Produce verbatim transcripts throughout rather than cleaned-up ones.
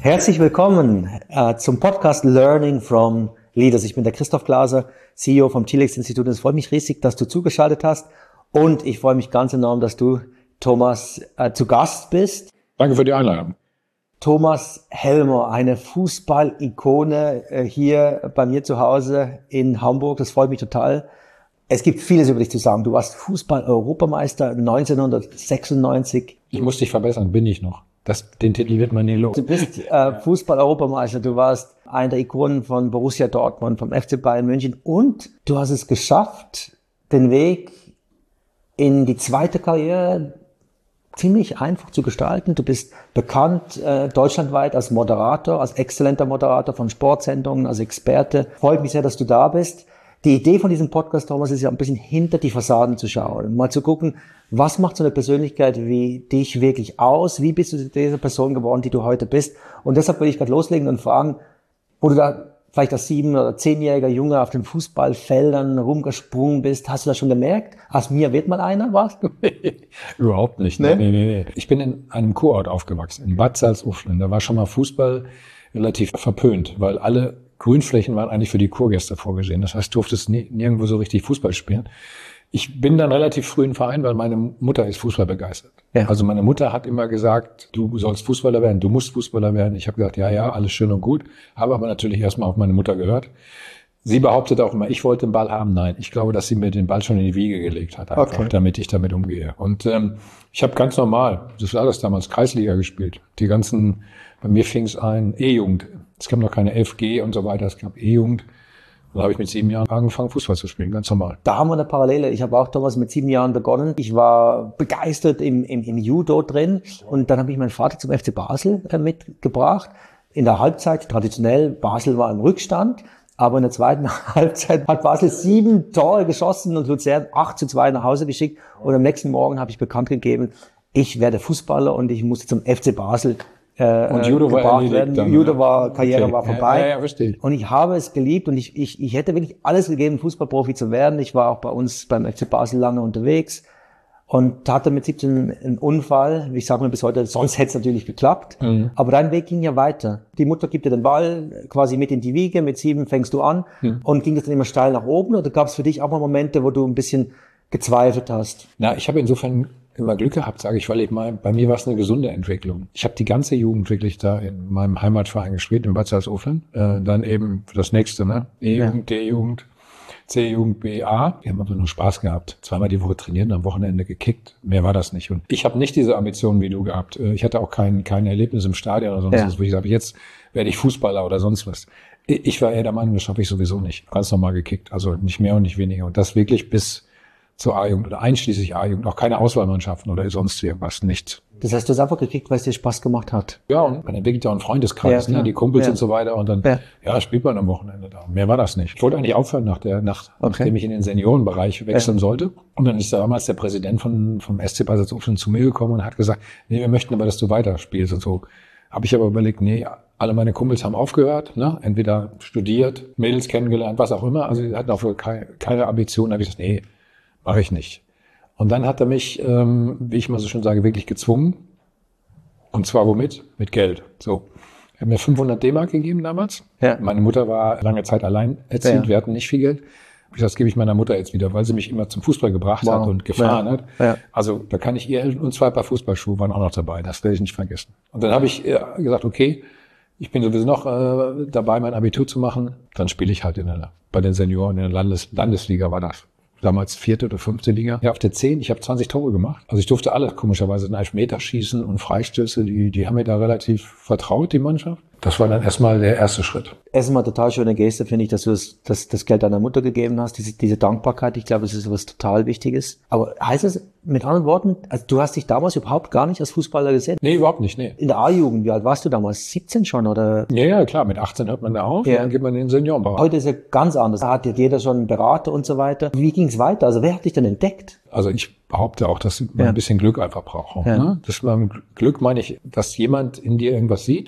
Herzlich willkommen äh, zum Podcast Learning from Leaders. Ich bin der Christoph Glaser, C E O vom Telex-Institut. Es freut mich riesig, dass du zugeschaltet hast. Und ich freue mich ganz enorm, dass du, Thomas, äh, zu Gast bist. Danke für die Einladung. Thomas Helmer, eine Fußball-Ikone äh, hier bei mir zu Hause in Hamburg. Das freut mich total. Es gibt vieles über dich zu sagen. Du warst Fußball-Europameister neunzehnhundertsechsundneunzig. Ich muss dich verbessern, bin ich noch. Das, den Titel wird man nie los. Du bist äh, Fußball-Europameister. Du warst einer der Ikonen von Borussia Dortmund, vom F C Bayern München. Und du hast es geschafft, den Weg in die zweite Karriere ziemlich einfach zu gestalten. Du bist bekannt äh, deutschlandweit als Moderator, als exzellenter Moderator von Sportsendungen, als Experte. Freut mich sehr, dass du da bist. Die Idee von diesem Podcast, Thomas, ist ja ein bisschen hinter die Fassaden zu schauen. Mal zu gucken, was macht so eine Persönlichkeit wie dich wirklich aus? Wie bist du zu dieser Person geworden, die du heute bist? Und deshalb will ich gerade loslegen und fragen, wo du da vielleicht als sieben- oder zehnjähriger Junge auf den Fußballfeldern rumgesprungen bist, hast du das schon gemerkt? Aus mir wird mal einer, was? Überhaupt nicht. Nee? Nee, nee, nee. Ich bin in einem Kurort aufgewachsen, in Bad Salzuflen. Da war schon mal Fußball relativ verpönt, weil alle Grünflächen waren eigentlich für die Kurgäste vorgesehen. Das heißt, du durftest nie, nirgendwo so richtig Fußball spielen. Ich bin dann relativ früh in den Verein, weil meine Mutter ist Fußball begeistert. Ja. Also meine Mutter hat immer gesagt, du sollst Fußballer werden, du musst Fußballer werden. Ich habe gesagt, ja, ja, alles schön und gut. Habe aber natürlich erstmal auf meine Mutter gehört. Sie behauptet auch immer, ich wollte den Ball haben. Nein, ich glaube, dass sie mir den Ball schon in die Wiege gelegt hat, einfach, okay, damit ich damit umgehe. Und ähm, ich habe ganz normal, das war das damals, Kreisliga gespielt. Die ganzen, bei mir fing es ein, E-Jugend. Es gab noch keine F G und so weiter, es gab E-Jugend. Da habe ich mit sieben Jahren angefangen, Fußball zu spielen, ganz normal. Da haben wir eine Parallele. Ich habe auch damals mit sieben Jahren begonnen. Ich war begeistert im, im, im Judo drin und dann habe ich meinen Vater zum F C Basel äh, mitgebracht. In der Halbzeit, traditionell, Basel war im Rückstand, aber in der zweiten Halbzeit hat Basel sieben Tore geschossen und Luzern acht zu zwei nach Hause geschickt. Und am nächsten Morgen habe ich bekannt gegeben, ich werde Fußballer und ich musste zum F C Basel Äh, und Judo war erledigt dann, Judo war, Karriere okay. war vorbei. Ja, ja, ja, verstehe. Und ich habe es geliebt und ich, ich, ich hätte wirklich alles gegeben, Fußballprofi zu werden. Ich war auch bei uns beim F C Basel lange unterwegs und hatte mit siebzehn einen Unfall. Ich sage mir bis heute, sonst hätte es natürlich geklappt. Mhm. Aber dein Weg ging ja weiter. Die Mutter gibt dir den Ball quasi mit in die Wiege, mit sieben fängst du an. Mhm. Und ging das dann immer steil nach oben oder gab es für dich auch mal Momente, wo du ein bisschen gezweifelt hast? Na, ich habe insofern immer Glück gehabt, sage ich, weil ich mal, bei mir war es eine gesunde Entwicklung. Ich habe die ganze Jugend wirklich da in meinem Heimatverein gespielt, in Bad Salzuflen. Äh, dann eben das nächste, ne? E-Jugend, ja. D-Jugend, C-Jugend, B A. Wir haben aber nur Spaß gehabt. Zweimal die Woche trainiert und am Wochenende gekickt. Mehr war das nicht. Und ich habe nicht diese Ambitionen wie du gehabt. Ich hatte auch kein, kein Erlebnis im Stadion oder sonst ja. was, wo ich sage, jetzt werde ich Fußballer oder sonst was. Ich war eher der Meinung, das schaffe ich sowieso nicht. Ganz normal gekickt. Also nicht mehr und nicht weniger. Und das wirklich bis zur A-Jugend oder einschließlich A-Jugend, auch keine Auswahlmannschaften oder sonst irgendwas, nichts. Das heißt, du hast einfach gekriegt, weil es dir Spaß gemacht hat. Ja, und man entwickelt ja auch einen Freundeskreis, ja, ne, die Kumpels ja. und so weiter und dann, ja. ja, spielt man am Wochenende da. Mehr war das nicht. Ich wollte eigentlich aufhören, nach der, nach, okay. nachdem ich in den Seniorenbereich wechseln ja. sollte. Und dann ist damals der Präsident von, vom S C Bad Salzuflen zu mir gekommen und hat gesagt, nee, wir möchten aber, dass du weiterspielst und so. Habe ich aber überlegt, nee, alle meine Kumpels haben aufgehört, ne, entweder studiert, Mädels kennengelernt, was auch immer. Also, die hatten auch keine, keine Ambitionen. Da habe ich gesagt, nee, mache ich nicht. Und dann hat er mich, ähm, wie ich mal so schön sage, wirklich gezwungen. Und zwar womit? Mit Geld. So. Er hat mir fünfhundert D-Mark gegeben damals. Ja. Meine Mutter war lange Zeit alleinerziehend. Ja. Wir hatten nicht viel Geld. Ich das gebe ich meiner Mutter jetzt wieder, weil sie mich immer zum Fußball gebracht wow. hat und gefahren ja. hat. Ja. Also da kann ich ihr helfen. Und zwei Paar Fußballschuhe waren auch noch dabei. Das werde ich nicht vergessen. Und dann habe ich gesagt, okay, ich bin sowieso noch äh, dabei, mein Abitur zu machen. Dann spiele ich halt in der, bei den Senioren in der Landes, Landesliga war das. Damals vierte oder fünfte Liga. Ja, auf der zehn, ich habe zwanzig Tore gemacht. Also ich durfte alle komischerweise einen Elfmeter schießen und Freistöße, die, die haben mir da relativ vertraut, die Mannschaft. Das war dann erstmal der erste Schritt. Erstmal total schöne Geste, finde ich, dass du das, das, das Geld deiner Mutter gegeben hast, diese, diese Dankbarkeit. Ich glaube, das ist was total Wichtiges. Aber heißt das mit anderen Worten, also du hast dich damals überhaupt gar nicht als Fußballer gesehen? Nee, überhaupt nicht, nee. In der A-Jugend, wie alt warst du damals? siebzehn schon, oder? Ja, ja, klar, mit achtzehn hört man da auf, ja. Und dann geht man in den Seniorenbereich. Heute ist ja ganz anders. Da hat ja jeder schon einen Berater und so weiter. Wie ging es weiter? Also wer hat dich denn entdeckt? Also ich behaupte auch, dass man ja. ein bisschen Glück einfach braucht. Ja. Ne? Das war Glück, meine ich, dass jemand in dir irgendwas sieht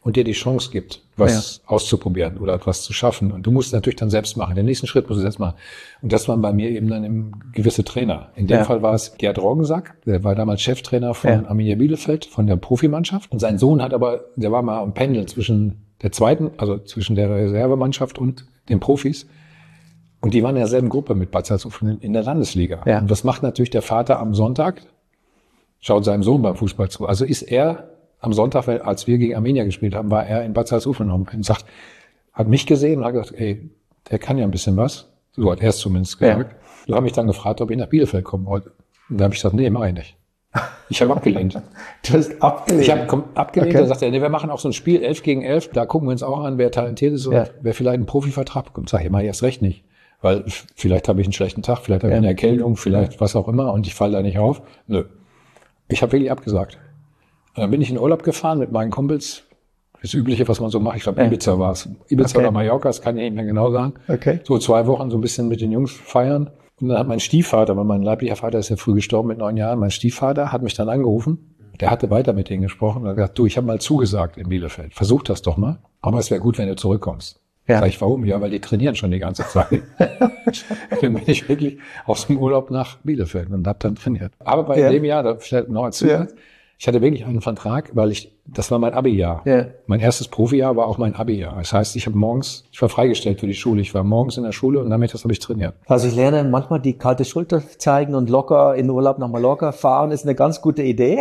und dir die Chance gibt, was ja. auszuprobieren oder etwas zu schaffen. Und du musst es natürlich dann selbst machen. Den nächsten Schritt musst du selbst machen. Und das waren bei mir eben dann eben gewisse Trainer. In dem ja. Fall war es Gerd Roggensack, der war damals Cheftrainer von ja. Arminia Bielefeld, von der Profimannschaft. Und sein Sohn hat aber, der war mal am Pendeln zwischen der zweiten, also zwischen der Reservemannschaft und den Profis. Und die waren in derselben Gruppe mit Bad Salzuflen in der Landesliga. Ja. Und was macht natürlich der Vater am Sonntag? Schaut seinem Sohn beim Fußball zu. Also ist er am Sonntag, als wir gegen Arminia gespielt haben, war er in Bad Salzuflen und sagt, hat mich gesehen und hat gesagt, ey, der kann ja ein bisschen was. So hat er es zumindest gesagt. Ja. Du hast mich dann gefragt, ob ich nach Bielefeld kommen wollte. Und da habe ich gesagt, nee, mach ich nicht. Ich habe abgelehnt. Du hast abgelehnt? Ich habe abgelehnt. Okay. Da sagt er, nee, wir machen auch so ein Spiel, elf gegen elf. Da gucken wir uns auch an, wer talentiert ist und ja. wer vielleicht einen Profivertrag bekommt. Sag ich, mach ich erst recht nicht. Weil vielleicht habe ich einen schlechten Tag, vielleicht habe ich ja. eine Erkältung, vielleicht was auch immer und ich falle da nicht auf. Nö. Ich habe wirklich abgesagt. Und dann bin ich in Urlaub gefahren mit meinen Kumpels. Das Übliche, was man so macht. Ich glaube, Ibiza war es. Ibiza okay. oder Mallorca, das kann ich nicht mehr genau sagen. Okay. So zwei Wochen so ein bisschen mit den Jungs feiern. Und dann hat mein Stiefvater, weil mein leiblicher Vater ist ja früh gestorben mit neun Jahren, mein Stiefvater hat mich dann angerufen. Der hatte weiter mit denen gesprochen und hat gesagt, du, ich habe mal zugesagt in Bielefeld. Versuch das doch mal. Aber es wäre gut, wenn du zurückkommst. Ja. Sag ich, warum? Ja, weil die trainieren schon die ganze Zeit. Dann bin ich wirklich aus dem Urlaub nach Bielefeld und hab dann trainiert. Aber bei ja. dem Jahr, da vielleicht noch als Zusatz, ja. ich hatte wirklich einen Vertrag, weil ich, das war mein Abi-Jahr. Ja. Mein erstes Profi-Jahr war auch mein Abi-Jahr. Das heißt, ich habe morgens, ich war freigestellt für die Schule. Ich war morgens in der Schule und damit das habe ich trainiert. Also ich lerne manchmal die kalte Schulter zeigen und locker in Urlaub nach Mallorca fahren, ist eine ganz gute Idee.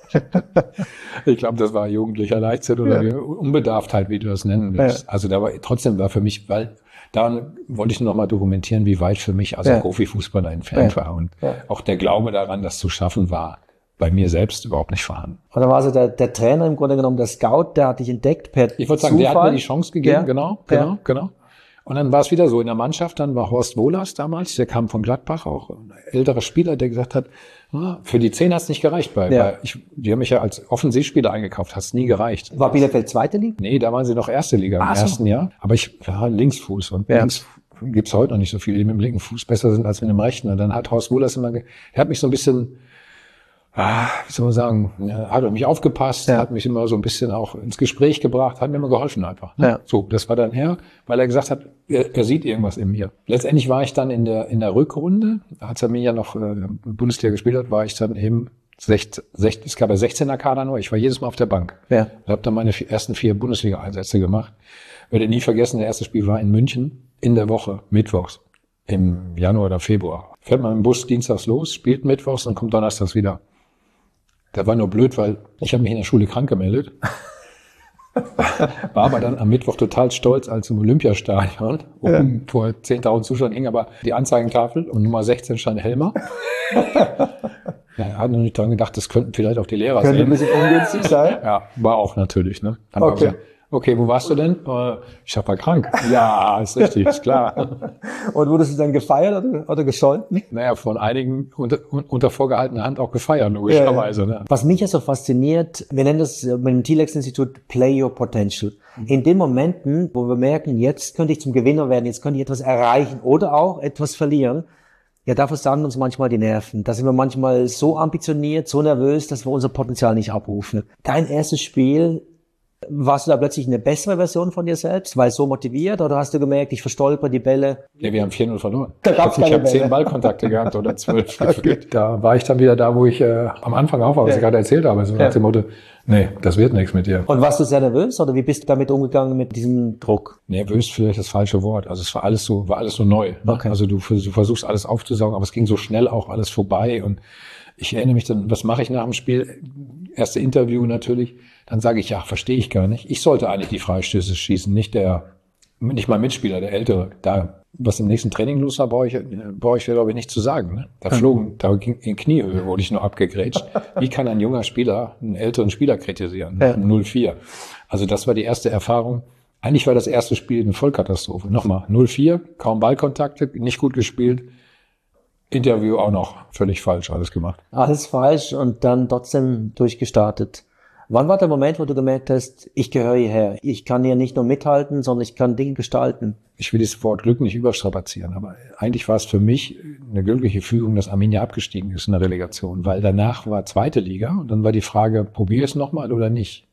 Ich glaube, das war jugendlicher Leichtsinn oder ja. Unbedarftheit, wie du das nennen willst. Ja. Also da war, trotzdem war für mich, weil da wollte ich noch mal dokumentieren, wie weit für mich also ja. Profifußballer entfernt ja. war. Und ja. auch der Glaube daran, das zu schaffen, war bei mir selbst überhaupt nicht vorhanden. Und dann war also der, der Trainer im Grunde genommen, der Scout, der hat dich entdeckt per Ich würde sagen, Zufall. Der hat mir die Chance gegeben, ja. genau, genau, ja. genau. Und dann war es wieder so, in der Mannschaft, dann war Horst Wohlers damals, der kam von Gladbach, auch ein älterer Spieler, der gesagt hat, ah, für die zehn hat es nicht gereicht. Bei, ja. bei ich, die haben mich ja als Offensivspieler eingekauft, hat es nie gereicht. War Bielefeld zweite Liga? Nee, da waren sie noch erste Liga im Ach ersten so. Jahr. Aber ich war Linksfuß und ja. links gibt's heute noch nicht so viele, die mit dem linken Fuß besser sind als mit dem rechten. Und dann hat Horst Wohlers immer, er hat mich so ein bisschen, ah, wie soll man sagen, ja, hat auf mich aufgepasst, ja. hat mich immer so ein bisschen auch ins Gespräch gebracht, hat mir immer geholfen einfach. Ne? Ja. So, das war dann her, weil er gesagt hat, er, er sieht irgendwas in mir. Letztendlich war ich dann in der in der Rückrunde, als er mir ja noch äh, Bundesliga gespielt hat, war ich dann eben sechzehn, sechzehn, es gab ja sechzehner Kader nur, ich war jedes Mal auf der Bank. Ja. Ich habe dann meine vier, ersten vier Bundesliga-Einsätze gemacht. Werde nie vergessen, das erste Spiel war in München in der Woche, mittwochs, im Januar oder Februar. Fährt man im Bus dienstags los, spielt mittwochs und kommt donnerstags wieder. Das war nur blöd, weil ich habe mich in der Schule krank gemeldet. War aber dann am Mittwoch total stolz, als im Olympiastadion oben ja. vor zehntausend Zuschauern hing aber die Anzeigentafel und Nummer sechzehn stand Helmer. Ja, er hat noch nicht dran gedacht, das könnten vielleicht auch die Lehrer sein. Könnte ein bisschen ungünstig sein. Ja, war auch natürlich. Ne? Dann okay. Gesagt, okay, wo warst du denn? Äh, ich war krank. Ja, ist richtig, ist klar. Und wurdest du dann gefeiert oder, oder gescholten? Naja, von einigen unter, unter vorgehaltener Hand auch gefeiert, logischerweise. Ja, ja. Ne? Was mich ja so fasziniert, wir nennen das mit dem T-Lex-Institut Play Your Potential. In den Momenten, wo wir merken, jetzt könnte ich zum Gewinner werden, jetzt könnte ich etwas erreichen oder auch etwas verlieren, ja, da versagen uns manchmal die Nerven. Da sind wir manchmal so ambitioniert, so nervös, dass wir unser Potenzial nicht abrufen. Dein erstes Spiel, warst du da plötzlich eine bessere Version von dir selbst, weil so motiviert, oder hast du gemerkt, ich verstolper die Bälle? Ja, wir haben vier null verloren. Da gab's ich habe zehn Ballkontakte gehabt oder zwölf. Okay. Da war ich dann wieder da, wo ich äh, am Anfang auch war, was ja. ich gerade erzählt habe. So nach ja. dem Motto, nee, das wird nichts mit dir. Und warst du sehr nervös oder wie bist du damit umgegangen mit diesem Druck? Nervös vielleicht das falsche Wort. Also es war alles so, war alles so neu. Okay. Also du, du versuchst alles aufzusaugen, aber es ging so schnell auch alles vorbei und ich erinnere mich dann, was mache ich nach dem Spiel? Erste Interview natürlich. Dann sage ich, ja, verstehe ich gar nicht. Ich sollte eigentlich die Freistöße schießen, nicht der, nicht mein Mitspieler, der Ältere. Da, was im nächsten Training los war, brauche ich, brauche ich, glaube ich, nicht zu sagen. Ne? Da flogen, da ging in Kniehöhe, wurde ich nur abgegrätscht. Wie kann ein junger Spieler einen älteren Spieler kritisieren? Ja. null vier. Also das war die erste Erfahrung. Eigentlich war das erste Spiel eine Vollkatastrophe. Nochmal, null vier, kaum Ballkontakte, nicht gut gespielt. Interview auch noch völlig falsch alles gemacht. Alles falsch und dann trotzdem durchgestartet. Wann war der Moment, wo du gemerkt hast, ich gehöre hierher? Ich kann hier nicht nur mithalten, sondern ich kann Dinge gestalten. Ich will das Wort Glück nicht überstrapazieren, aber eigentlich war es für mich eine glückliche Fügung, dass Arminia abgestiegen ist in der Relegation, weil danach war zweite Liga und dann war die Frage, probier es nochmal oder nicht?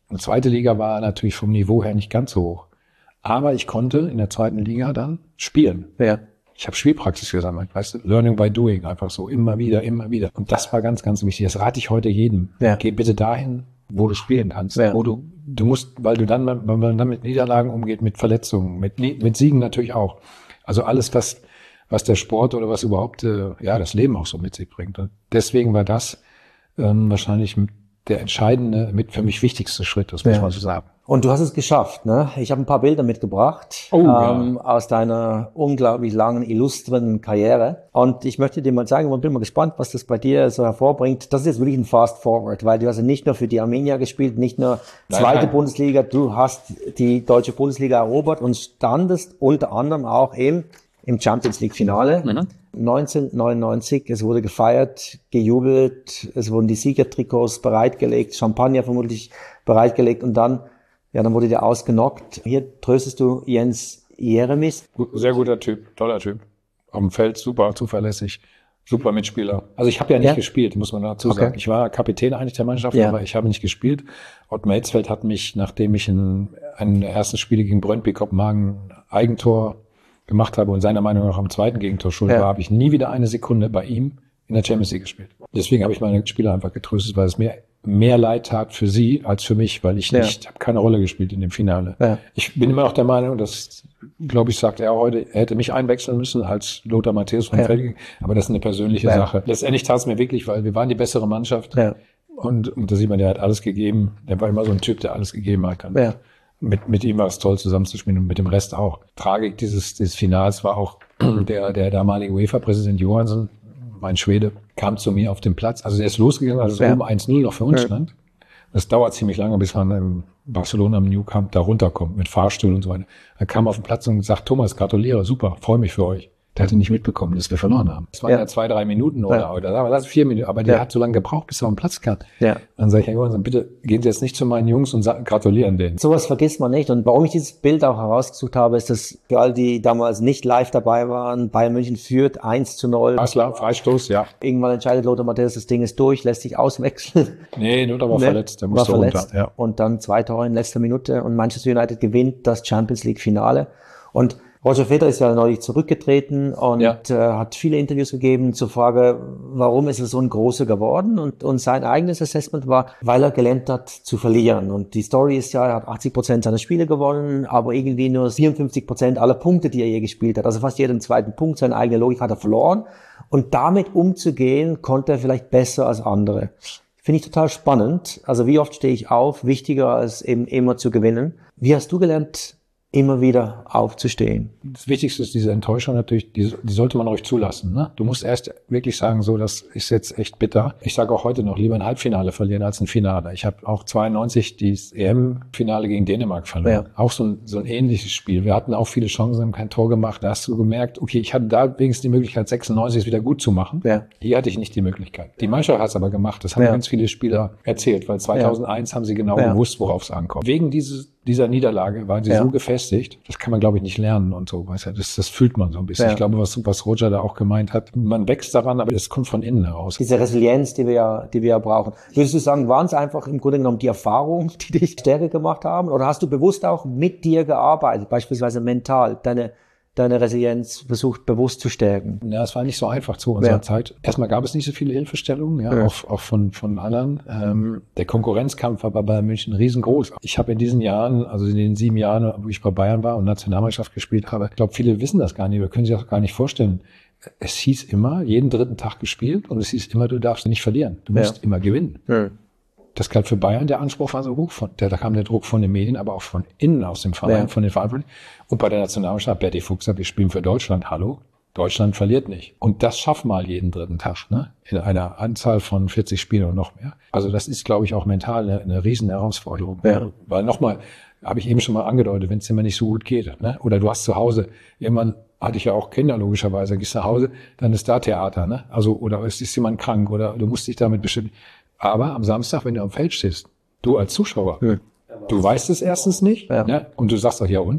Und zweite Liga war natürlich vom Niveau her nicht ganz so hoch. Aber ich konnte in der zweiten Liga dann spielen. Ja. Ich habe Spielpraxis gesammelt, weißt du, Learning by Doing, einfach so, immer wieder, immer wieder. Und das war ganz, ganz wichtig. Das rate ich heute jedem. Ja. Geh bitte dahin, wo du spielen kannst. Ja. Wo du, du musst, weil du dann, weil man dann mit Niederlagen umgeht, mit Verletzungen, mit, mit Siegen natürlich auch. Also alles, was, was der Sport oder was überhaupt, äh, ja, das Leben auch so mit sich bringt. Und deswegen war das ähm, wahrscheinlich der entscheidende, mit für mich wichtigste Schritt, das muss ja. man so sagen. Und du hast es geschafft, ne? Ich habe ein paar Bilder mitgebracht oh, ähm, ja. aus deiner unglaublich langen, illustren Karriere. Und ich möchte dir mal sagen, ich bin mal gespannt, was das bei dir so hervorbringt. Das ist jetzt wirklich ein Fast Forward, weil du hast ja nicht nur für die Arminia gespielt, nicht nur zweite nein, nein. Bundesliga, du hast die deutsche Bundesliga erobert und standest unter anderem auch im, im Champions League Finale. Mhm. neunzehnhundertneunundneunzig, es wurde gefeiert, gejubelt, es wurden die Siegertrikots bereitgelegt, Champagner vermutlich bereitgelegt und dann, ja, dann wurde der ausgenockt. Hier tröstest du Jens Jeremis. Sehr guter Typ, toller Typ. Auf dem Feld super zuverlässig, super Mitspieler. Also ich habe ja nicht ja? gespielt, muss man dazu sagen. Okay. Ich war Kapitän eigentlich der Mannschaft, ja. aber ich habe nicht gespielt. Ott Maetsfeld hat mich, nachdem ich in einem der ersten Spiele gegen Brøndby Kopenhagen Eigentor gemacht habe und seiner Meinung nach am zweiten Gegentor schuld ja. war, habe ich nie wieder eine Sekunde bei ihm in der Champions League gespielt. Deswegen habe ich meine Spieler einfach getröstet, weil es mir mehr leid tat für sie als für mich, weil ich ja. nicht, habe keine Rolle gespielt in dem Finale. Ja. Ich bin immer noch der Meinung, dass, glaube ich, sagt er heute, er hätte mich einwechseln müssen als Lothar Matthäus von ja. Feld, aber das ist eine persönliche ja. Sache. Letztendlich tat es mir wirklich, weil wir waren die bessere Mannschaft ja. und, und da sieht man, der hat alles gegeben. Der war immer so ein Typ, der alles gegeben hat. Kann. Ja. Mit, mit ihm war es toll zusammenzuspielen und mit dem Rest auch. Tragik dieses, dieses Finals war auch der, der damalige UEFA-Präsident Johansson, mein Schwede, kam zu mir auf den Platz. Also der ist losgegangen, als es ja. oben eins null noch für uns ja. stand. Das dauert ziemlich lange, bis man in Barcelona am Nou Camp da runterkommt mit Fahrstuhl und so weiter. Er kam auf den Platz und sagt, Thomas, gratuliere, super, freue mich für euch. Der hatte nicht mitbekommen, dass wir verloren haben. Das waren ja, ja zwei, drei Minuten oder, ja. oder lass vier Minuten, aber der ja. hat so lange gebraucht, bis er auf den Platz kam. Ja. Dann sage ich, Herr Johansson, bitte gehen Sie jetzt nicht zu meinen Jungs und sagen, gratulieren denen. Sowas vergisst man nicht. Und warum ich dieses Bild auch herausgesucht habe, ist, dass für all die damals nicht live dabei waren, Bayern München führt eins zu null. Klar, Freistoß, ja. Irgendwann entscheidet Lothar Matthäus, das Ding ist durch, lässt sich auswechseln. Nee, Lothar war nee, verletzt, der musste war verletzt. runter. Ja. Und dann zwei Tore in letzter Minute und Manchester United gewinnt das Champions League Finale. Und Roger Federer ist ja neulich zurückgetreten und ja. äh, hat viele Interviews gegeben zur Frage, warum ist er so ein Großer geworden? Und, und sein eigenes Assessment war, weil er gelernt hat zu verlieren. Und die Story ist ja, er hat achtzig Prozent seiner Spiele gewonnen, aber irgendwie nur vierundfünfzig Prozent aller Punkte, die er je gespielt hat. Also fast jeden zweiten Punkt, seine eigene Logik hat er verloren. Und damit umzugehen, konnte er vielleicht besser als andere. Finde ich total spannend. Also wie oft stehe ich auf, wichtiger als eben immer zu gewinnen. Wie hast du gelernt, immer wieder aufzustehen? Das Wichtigste ist diese Enttäuschung natürlich, die, die sollte man ruhig zulassen. Ne? Du musst erst wirklich sagen, so, das ist jetzt echt bitter. Ich sage auch heute noch, lieber ein Halbfinale verlieren als ein Finale. Ich habe auch zweiundneunzig das E M-Finale gegen Dänemark verloren. Ja. Auch so ein, so ein ähnliches Spiel. Wir hatten auch viele Chancen, haben kein Tor gemacht. Da hast du gemerkt, okay, ich hatte da wenigstens die Möglichkeit, sechsundneunzig es wieder gut zu machen. Ja. Hier hatte ich nicht die Möglichkeit. Die Mannschaft hat es aber gemacht. Das haben ja. ganz viele Spieler erzählt, weil zweitausendeins ja. haben sie genau ja. gewusst, worauf es ankommt. Wegen dieses dieser Niederlage waren sie ja. so gefestigt, das kann man, glaube ich, nicht lernen und so. Weißt du, das, das fühlt man so ein bisschen. Ja. Ich glaube, was, was Roger da auch gemeint hat, man wächst daran, aber das kommt von innen heraus. Diese Resilienz, die wir ja, die wir ja brauchen. Würdest du sagen, waren es einfach im Grunde genommen die Erfahrungen, die dich stärker gemacht haben? Oder hast du bewusst auch mit dir gearbeitet, beispielsweise mental, deine deine Resilienz versucht bewusst zu stärken? Ja, es war nicht so einfach zu unserer ja. Zeit. Erstmal gab es nicht so viele Hilfestellungen, ja, ja. Auch, auch von, von anderen. Ähm, der Konkurrenzkampf war bei Bayern München riesengroß. Ich habe in diesen Jahren, also in den sieben Jahren, wo ich bei Bayern war und Nationalmannschaft gespielt habe, ich glaube, viele wissen das gar nicht, oder können sich das gar nicht vorstellen. Es hieß immer, jeden dritten Tag gespielt und es hieß immer, du darfst nicht verlieren. Du musst ja. immer gewinnen. Ja. Das galt für Bayern, der Anspruch war so hoch. Von, da kam der Druck von den Medien, aber auch von innen aus dem Verein, ja. von den Verantwortlichen. Und bei der Nationalmannschaft, Berti Fuchs sagt, wir spielen für Deutschland. Hallo? Deutschland verliert nicht. Und das schaff mal jeden dritten Tag, ne? In einer Anzahl von vierzig Spielen und noch mehr. Also das ist, glaube ich, auch mental eine, eine riesen Herausforderung. Ja. Weil nochmal, habe ich eben schon mal angedeutet, wenn es immer nicht so gut geht, ne? Oder du hast zu Hause, irgendwann hatte ich ja auch Kinder, logischerweise, gehst nach Hause, dann ist da Theater, ne? Also, oder es ist jemand krank oder du musst dich damit bestimmen. Aber am Samstag, wenn du am Feld stehst, du als Zuschauer, ja. du weißt es erstens nicht, ja. ne? Und du sagst doch, ja und?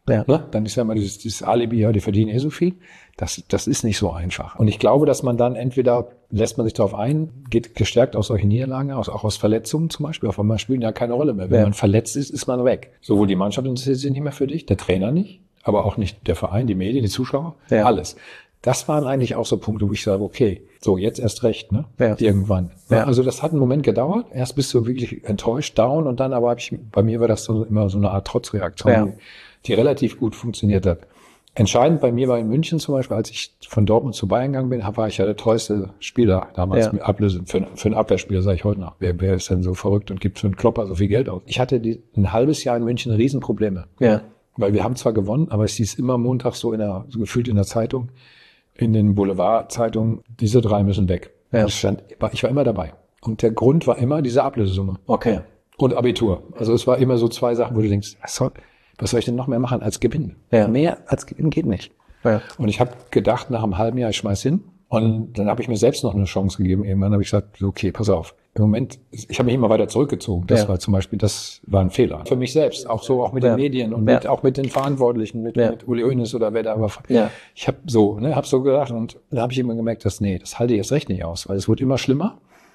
Ja. Ne? Dann ist ja immer dieses, dieses Alibi, ja, die verdienen eh so viel. Das, das ist nicht so einfach. Und ich glaube, dass man dann entweder lässt man sich darauf ein, geht gestärkt aus solchen Niederlagen aus, auch aus Verletzungen zum Beispiel. Auf einmal spielen ja keine Rolle mehr. Wenn ja. man verletzt ist, ist man weg. Sowohl die Mannschaft interessiert sich nicht mehr für dich, der Trainer nicht, aber auch nicht der Verein, die Medien, die Zuschauer, ja. alles. Das waren eigentlich auch so Punkte, wo ich sage, okay, so jetzt erst recht, ne? Ja. Irgendwann. Ja. Also das hat einen Moment gedauert. Erst bist du wirklich enttäuscht, down und dann aber habe ich, bei mir war das so immer so eine Art Trotzreaktion, ja. die, die relativ gut funktioniert hat. Entscheidend bei mir war in München zum Beispiel, als ich von Dortmund zu Bayern gegangen bin, war ich ja der teuerste Spieler damals ja. mit Ablöse. Für, für einen Abwehrspieler sage ich heute noch, wer, wer ist denn so verrückt und gibt für einen Klopper so viel Geld aus? Ich hatte die, ein halbes Jahr in München Riesenprobleme. Ja. Weil wir haben zwar gewonnen, aber es hieß immer Montag so in der, so gefühlt in der Zeitung, in den Boulevardzeitungen, diese drei müssen weg. Ja. Ich, stand, ich war immer dabei. Und der Grund war immer diese Ablösesumme. Okay. Und Abitur. Also es war immer so zwei Sachen, wo du denkst, was soll, was soll ich denn noch mehr machen als gewinnen? Ja. Mehr als gewinnen geht nicht. Ja. Und ich habe gedacht, nach einem halben Jahr, ich schmeiß hin. Und dann habe ich mir selbst noch eine Chance gegeben. Irgendwann habe ich gesagt, okay, pass auf. Im Moment, ich habe mich immer weiter zurückgezogen. Das ja. war zum Beispiel, das war ein Fehler. Für mich selbst, auch so, auch mit ja. den Medien und ja. mit, auch mit den Verantwortlichen, mit, ja. mit Uli Hoeneß oder wer da war. Ja. Ich habe so, ne, habe so gedacht und da habe ich immer gemerkt, dass, nee, das halte ich erst recht nicht aus, weil es wird immer schlimmer.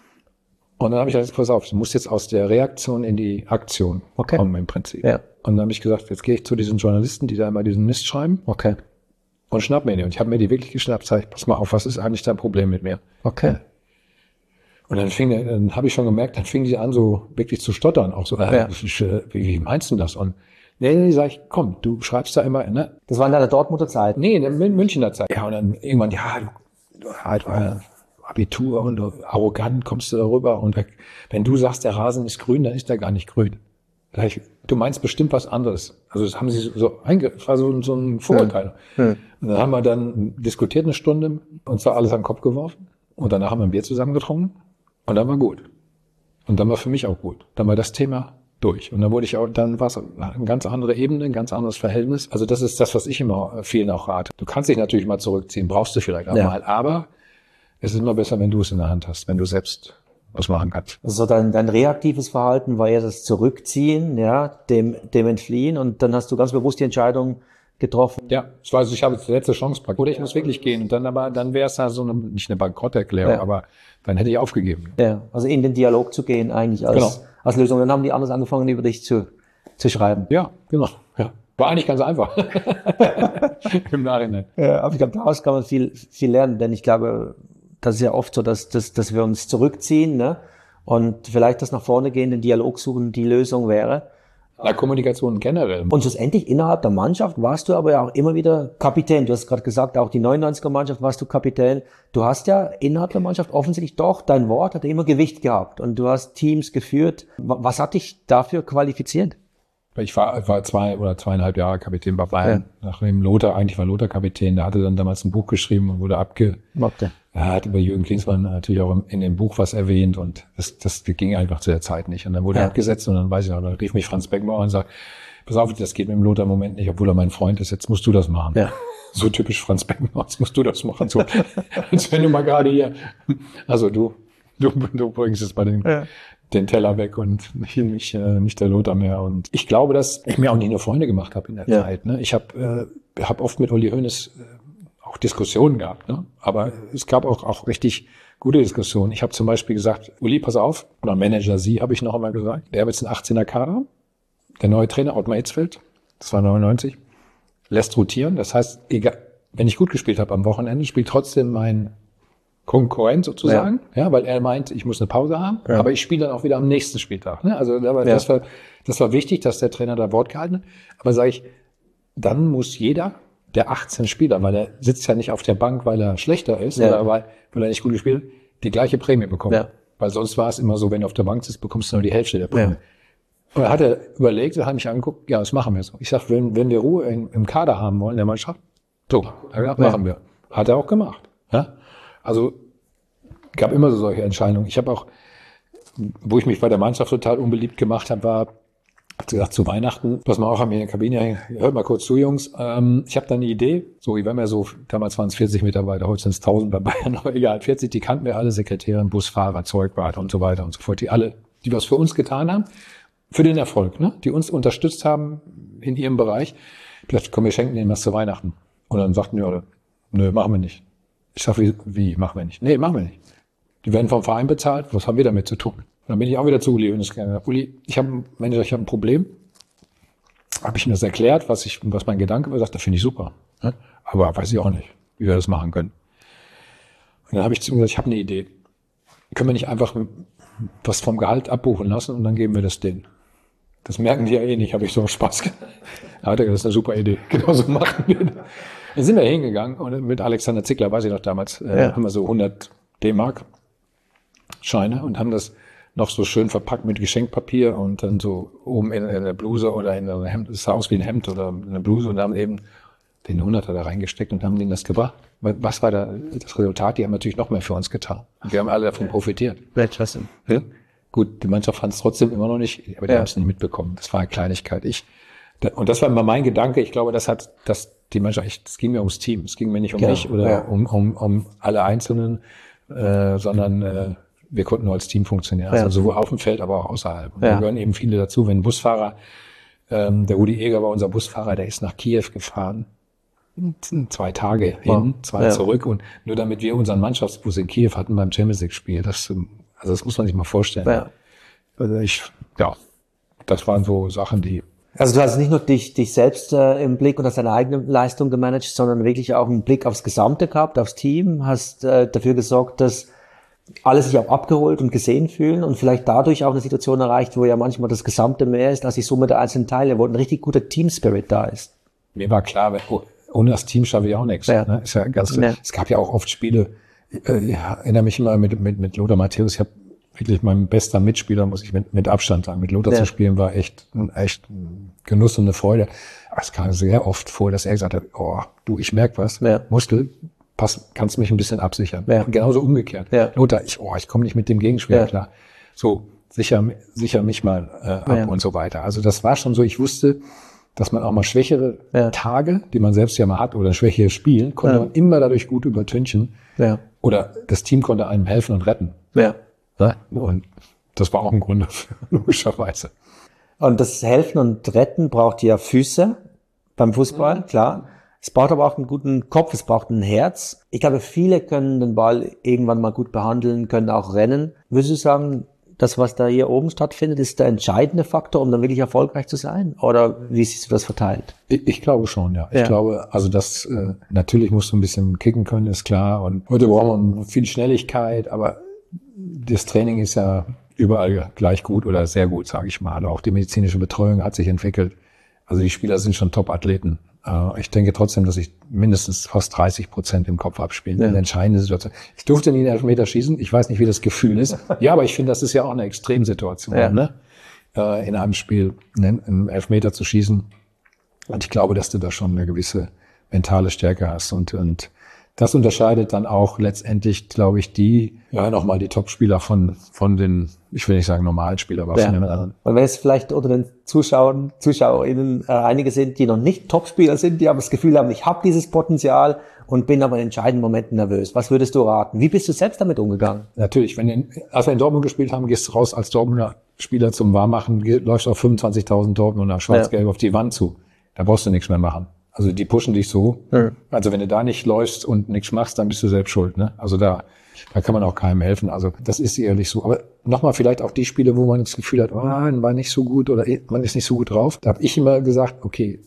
Und dann habe ich gesagt, pass auf, du musst jetzt aus der Reaktion in die Aktion okay. kommen im Prinzip. Ja. Und dann habe ich gesagt, jetzt gehe ich zu diesen Journalisten, die da immer diesen Mist schreiben. Okay. Und schnapp mir die. Und ich habe mir die wirklich geschnappt. Sag ich, pass mal auf, was ist eigentlich dein Problem mit mir? Okay. Und dann fing, dann habe ich schon gemerkt, dann fing die an, so wirklich zu stottern, auch so, äh, ja. wie, wie meinst du das? Und nee, nee, sag ich, komm, du schreibst da immer, ne? Das war in deiner Dortmunder Zeit? Nee, in der Münchner Zeit. Ja, und dann irgendwann, ja, du, du halt Abitur und du, arrogant kommst du darüber und wenn du sagst, der Rasen ist grün, dann ist der gar nicht grün. Sag ich, du meinst bestimmt was anderes. Also das haben sie so einge, war so, so ein Vorurteil. Hm. Hm. Und dann haben wir dann diskutiert eine Stunde, uns da alles an den Kopf geworfen und danach haben wir ein Bier zusammen getrunken. Und dann war gut. Und dann war für mich auch gut. Dann war das Thema durch. Und dann wurde ich auch, dann war es eine ganz andere Ebene, ein ganz anderes Verhältnis. Also das ist das, was ich immer vielen auch rate. Du kannst dich natürlich mal zurückziehen, brauchst du vielleicht auch ja. mal. Aber es ist immer besser, wenn du es in der Hand hast, wenn du selbst was machen kannst. Also dein, dein reaktives Verhalten war ja das Zurückziehen, ja, dem, dem Entfliehen. Und dann hast du ganz bewusst die Entscheidung getroffen. Ja, ich weiß, ich habe jetzt die letzte Chance praktisch. Oder ich muss wirklich gehen. Und dann aber, dann wäre es da so eine, nicht eine Bankrotterklärung, ja. aber dann hätte ich aufgegeben. Ja, also in den Dialog zu gehen eigentlich als, genau. als Lösung. Dann haben die anders angefangen, über dich zu, zu schreiben. Ja, genau. Ja. War eigentlich ganz einfach. Im Nachhinein. Ja, aber ich glaube, daraus kann man viel, viel lernen, denn ich glaube, das ist ja oft so, dass, dass, dass wir uns zurückziehen, ne? Und vielleicht das nach vorne gehen, den Dialog suchen, die Lösung wäre. Na, Kommunikation generell. Und schlussendlich innerhalb der Mannschaft warst du aber ja auch immer wieder Kapitän. Du hast gerade gesagt, auch die neunundneunziger-Mannschaft warst du Kapitän. Du hast ja innerhalb der Mannschaft offensichtlich doch, dein Wort hat ja immer Gewicht gehabt und du hast Teams geführt. Was hat dich dafür qualifiziert? Ich war, ich war zwei oder zweieinhalb Jahre Kapitän bei Bayern. Ja. Nachdem Lothar, eigentlich war Lothar Kapitän, der hatte dann damals ein Buch geschrieben und wurde abge... Okay. Er hat über Jürgen Klinsmann natürlich auch in dem Buch was erwähnt und das, das ging einfach zu der Zeit nicht. Und dann wurde ja. er abgesetzt und dann weiß ich noch, dann rief mich Franz Beckenbauer und sagt, pass auf, das geht mit dem Lothar im Moment nicht, obwohl er mein Freund ist, jetzt musst du das machen. Ja. So typisch Franz Beckenbauer, jetzt musst du das machen. So, als wenn du mal gerade hier, also du, du, du bringst jetzt mal den, ja. den Teller weg und hier mich, äh, nicht der Lothar mehr. Und ich glaube, dass ich mir auch nicht nur Freunde gemacht habe in der ja. Zeit. Ne? Ich habe äh, hab oft mit Uli Hoeneß äh, auch Diskussionen gehabt, ne? Aber es gab auch, auch richtig gute Diskussionen. Ich habe zum Beispiel gesagt, Uli, pass auf, oder Manager Sie, habe ich noch einmal gesagt, der hat jetzt einen achtzehner Kader, der neue Trainer Ottmar Hitzfeld, das war neunundneunzig, lässt rotieren. Das heißt, egal, wenn ich gut gespielt habe am Wochenende, spielt trotzdem mein Konkurrent sozusagen, ja, ja weil er meint, ich muss eine Pause haben, ja. aber ich spiele dann auch wieder am nächsten Spieltag. Ne? Also da war, ja. das war das war wichtig, dass der Trainer da Wort gehalten hat. Aber sage ich, dann muss jeder der achtzehn Spieler, weil er sitzt ja nicht auf der Bank, weil er schlechter ist, ja. oder weil, weil er nicht gut gespielt hat, die gleiche Prämie bekommen. Ja. Weil sonst war es immer so, wenn du auf der Bank sitzt, bekommst du nur die Hälfte der Prämie. Ja. Und er hat er überlegt, er hat mich angeguckt, ja, das machen wir so. Ich sag, wenn, wenn wir Ruhe in, im Kader haben wollen, der Mannschaft, so, das machen wir. Hat er auch gemacht. Ja? Also gab immer so solche Entscheidungen. Ich habe auch, wo ich mich bei der Mannschaft total unbeliebt gemacht habe, war, hab gesagt, zu Weihnachten, pass mal auch an mir in der Kabine, hört mal kurz zu, Jungs. Ähm, ich habe da eine Idee. So, wir haben ja so, damals waren es vierzig Mitarbeiter, heute sind es tausend bei Bayern, aber egal, vierzig, die kannten wir alle, Sekretärin, Busfahrer, Zeugwart und so weiter und so fort. Die alle, die was für uns getan haben, für den Erfolg, ne? Die uns unterstützt haben in ihrem Bereich. Vielleicht kommen wir schenken denen was zu Weihnachten. Und dann sagten die, ja, nö, machen wir nicht. Ich sag, wie, wie, machen wir nicht? Nee, machen wir nicht. Die werden vom Verein bezahlt, was haben wir damit zu tun? Und dann bin ich auch wieder zu Uli und ich gesagt, Uli, ich habe Manager, ich habe ein Problem. Habe ich ihm das erklärt, was ich, was mein Gedanke war, sagt, das finde ich super. Aber weiß ich auch nicht, wie wir das machen können. Und dann habe ich zu ihm gesagt, ich habe eine Idee. Können wir nicht einfach was vom Gehalt abbuchen lassen und dann geben wir das denen? Das merken die ja eh nicht, habe ich so Spaß gehabt. Da hat er gesagt, das ist eine super Idee. Genau so machen wir das. Dann sind wir hingegangen und mit Alexander Zickler, weiß ich noch damals, äh, ja. haben wir so hundert D-Mark Scheine und haben das noch so schön verpackt mit Geschenkpapier und dann so oben in, in der Bluse oder in einem Hemd, es sah aus wie ein Hemd oder eine Bluse und haben eben den Hunderter da reingesteckt und haben denen das gebracht. Was war da das Resultat? Die haben natürlich noch mehr für uns getan. Und wir haben alle davon profitiert. Weltklasse. Ja? Gut, die Mannschaft fand es trotzdem immer noch nicht, aber die ja. haben es nicht mitbekommen. Das war eine Kleinigkeit. Ich, und das war immer mein Gedanke. Ich glaube, das hat, das, die Mannschaft, es ging mir ums Team. Es ging mir nicht um ja. mich oder ja. um, um, um alle Einzelnen, äh, sondern, äh, wir konnten nur als Team funktionieren. Ja. Also sowohl auf dem Feld, aber auch außerhalb. Und ja. da gehören eben viele dazu. Wenn ein Busfahrer, ähm, der Udi Eger war unser Busfahrer, der ist nach Kiew gefahren. Zwei Tage hin, wow. zwei ja. zurück. Und nur damit wir unseren Mannschaftsbus in Kiew hatten beim Champions League Spiel. Das, also das muss man sich mal vorstellen. Ja. Also ich, ja, das waren so Sachen, die. Also du hast nicht nur dich, dich selbst äh, im Blick und hast deine eigene Leistung gemanagt, sondern wirklich auch einen Blick aufs Gesamte gehabt, aufs Team, hast äh, dafür gesorgt, dass alle sich auch abgeholt und gesehen fühlen und vielleicht dadurch auch eine Situation erreicht, wo ja manchmal das Gesamte mehr ist, als die Summe der einzelnen Teile, wo ein richtig guter Team-Spirit da ist. Mir war klar, ohne das Team schaffe ich auch nichts. Ja. Ne? Ist ja ganz, ja. Es gab ja auch oft Spiele, äh, ich erinnere mich immer mit, mit, mit Lothar Matthäus, ich habe wirklich mein bester Mitspieler, muss ich mit, mit Abstand sagen. Mit Lothar ja. zu spielen war echt, echt ein Genuss und eine Freude. Aber es kam sehr oft vor, dass er gesagt hat, oh, du, ich merk was, ja. Muskel, pass, kannst mich ein bisschen absichern. Ja. Genauso umgekehrt. Ja. Lothar, ich, oh, ich komme nicht mit dem Gegenspieler ja. klar. So, sicher, sicher mich mal äh, ab ja. und so weiter. Also das war schon so, ich wusste, dass man auch mal schwächere ja. Tage, die man selbst ja mal hat, oder schwächere Spiele, konnte ja. man immer dadurch gut übertünchen. Ja. Oder das Team konnte einem helfen und retten. Ja. Ja? Und das war auch ein Grund dafür, logischerweise. Und das Helfen und Retten braucht ja Füße beim Fußball, mhm. klar. Es braucht aber auch einen guten Kopf, es braucht ein Herz. Ich glaube, viele können den Ball irgendwann mal gut behandeln, können auch rennen. Würdest du sagen, das, was da hier oben stattfindet, ist der entscheidende Faktor, um dann wirklich erfolgreich zu sein? Oder wie siehst du das verteilt? Ich, ich glaube schon, ja. Ich ja. glaube, also das, äh, natürlich musst du ein bisschen kicken können, ist klar. Und heute brauchen wir viel Schnelligkeit, aber das Training ist ja überall gleich gut oder sehr gut, sage ich mal. Auch die medizinische Betreuung hat sich entwickelt. Also die Spieler sind schon Top-Athleten. Ich denke trotzdem, dass ich mindestens fast dreißig Prozent im Kopf abspiele. Ja. In entscheidenden Situationen. Ich durfte nie einen Elfmeter schießen. Ich weiß nicht, wie das Gefühl ist. Ja, aber ich finde, das ist ja auch eine Extremsituation, ja. ne? In einem Spiel einen Elfmeter zu schießen. Und ich glaube, dass du da schon eine gewisse mentale Stärke hast. Und, und das unterscheidet dann auch letztendlich, glaube ich, die, ja, nochmal die Top-Spieler von, von den, ich will nicht sagen normalen Spielern, aber ja. von den anderen. Und wenn es vielleicht unter den Zuschauern, ZuschauerInnen äh, einige sind, die noch nicht Top-Spieler sind, die aber das Gefühl haben, ich habe dieses Potenzial und bin aber in entscheidenden Momenten nervös. Was würdest du raten? Wie bist du selbst damit umgegangen? Natürlich, wenn du, als wir in Dortmund gespielt haben, gehst du raus als Dortmunder Spieler zum Warmmachen, läufst auf fünfundzwanzigtausend Dortmunder schwarz-gelb ja. auf die Wand zu. Da brauchst du nichts mehr machen. Also die pushen dich so. Ja. Also wenn du da nicht läufst und nichts machst, dann bist du selbst schuld. Ne? Also da, da kann man auch keinem helfen. Also das ist ehrlich so. Aber nochmal vielleicht auch die Spiele, wo man das Gefühl hat, oh, man war nicht so gut oder man ist nicht so gut drauf. Da habe ich immer gesagt, okay,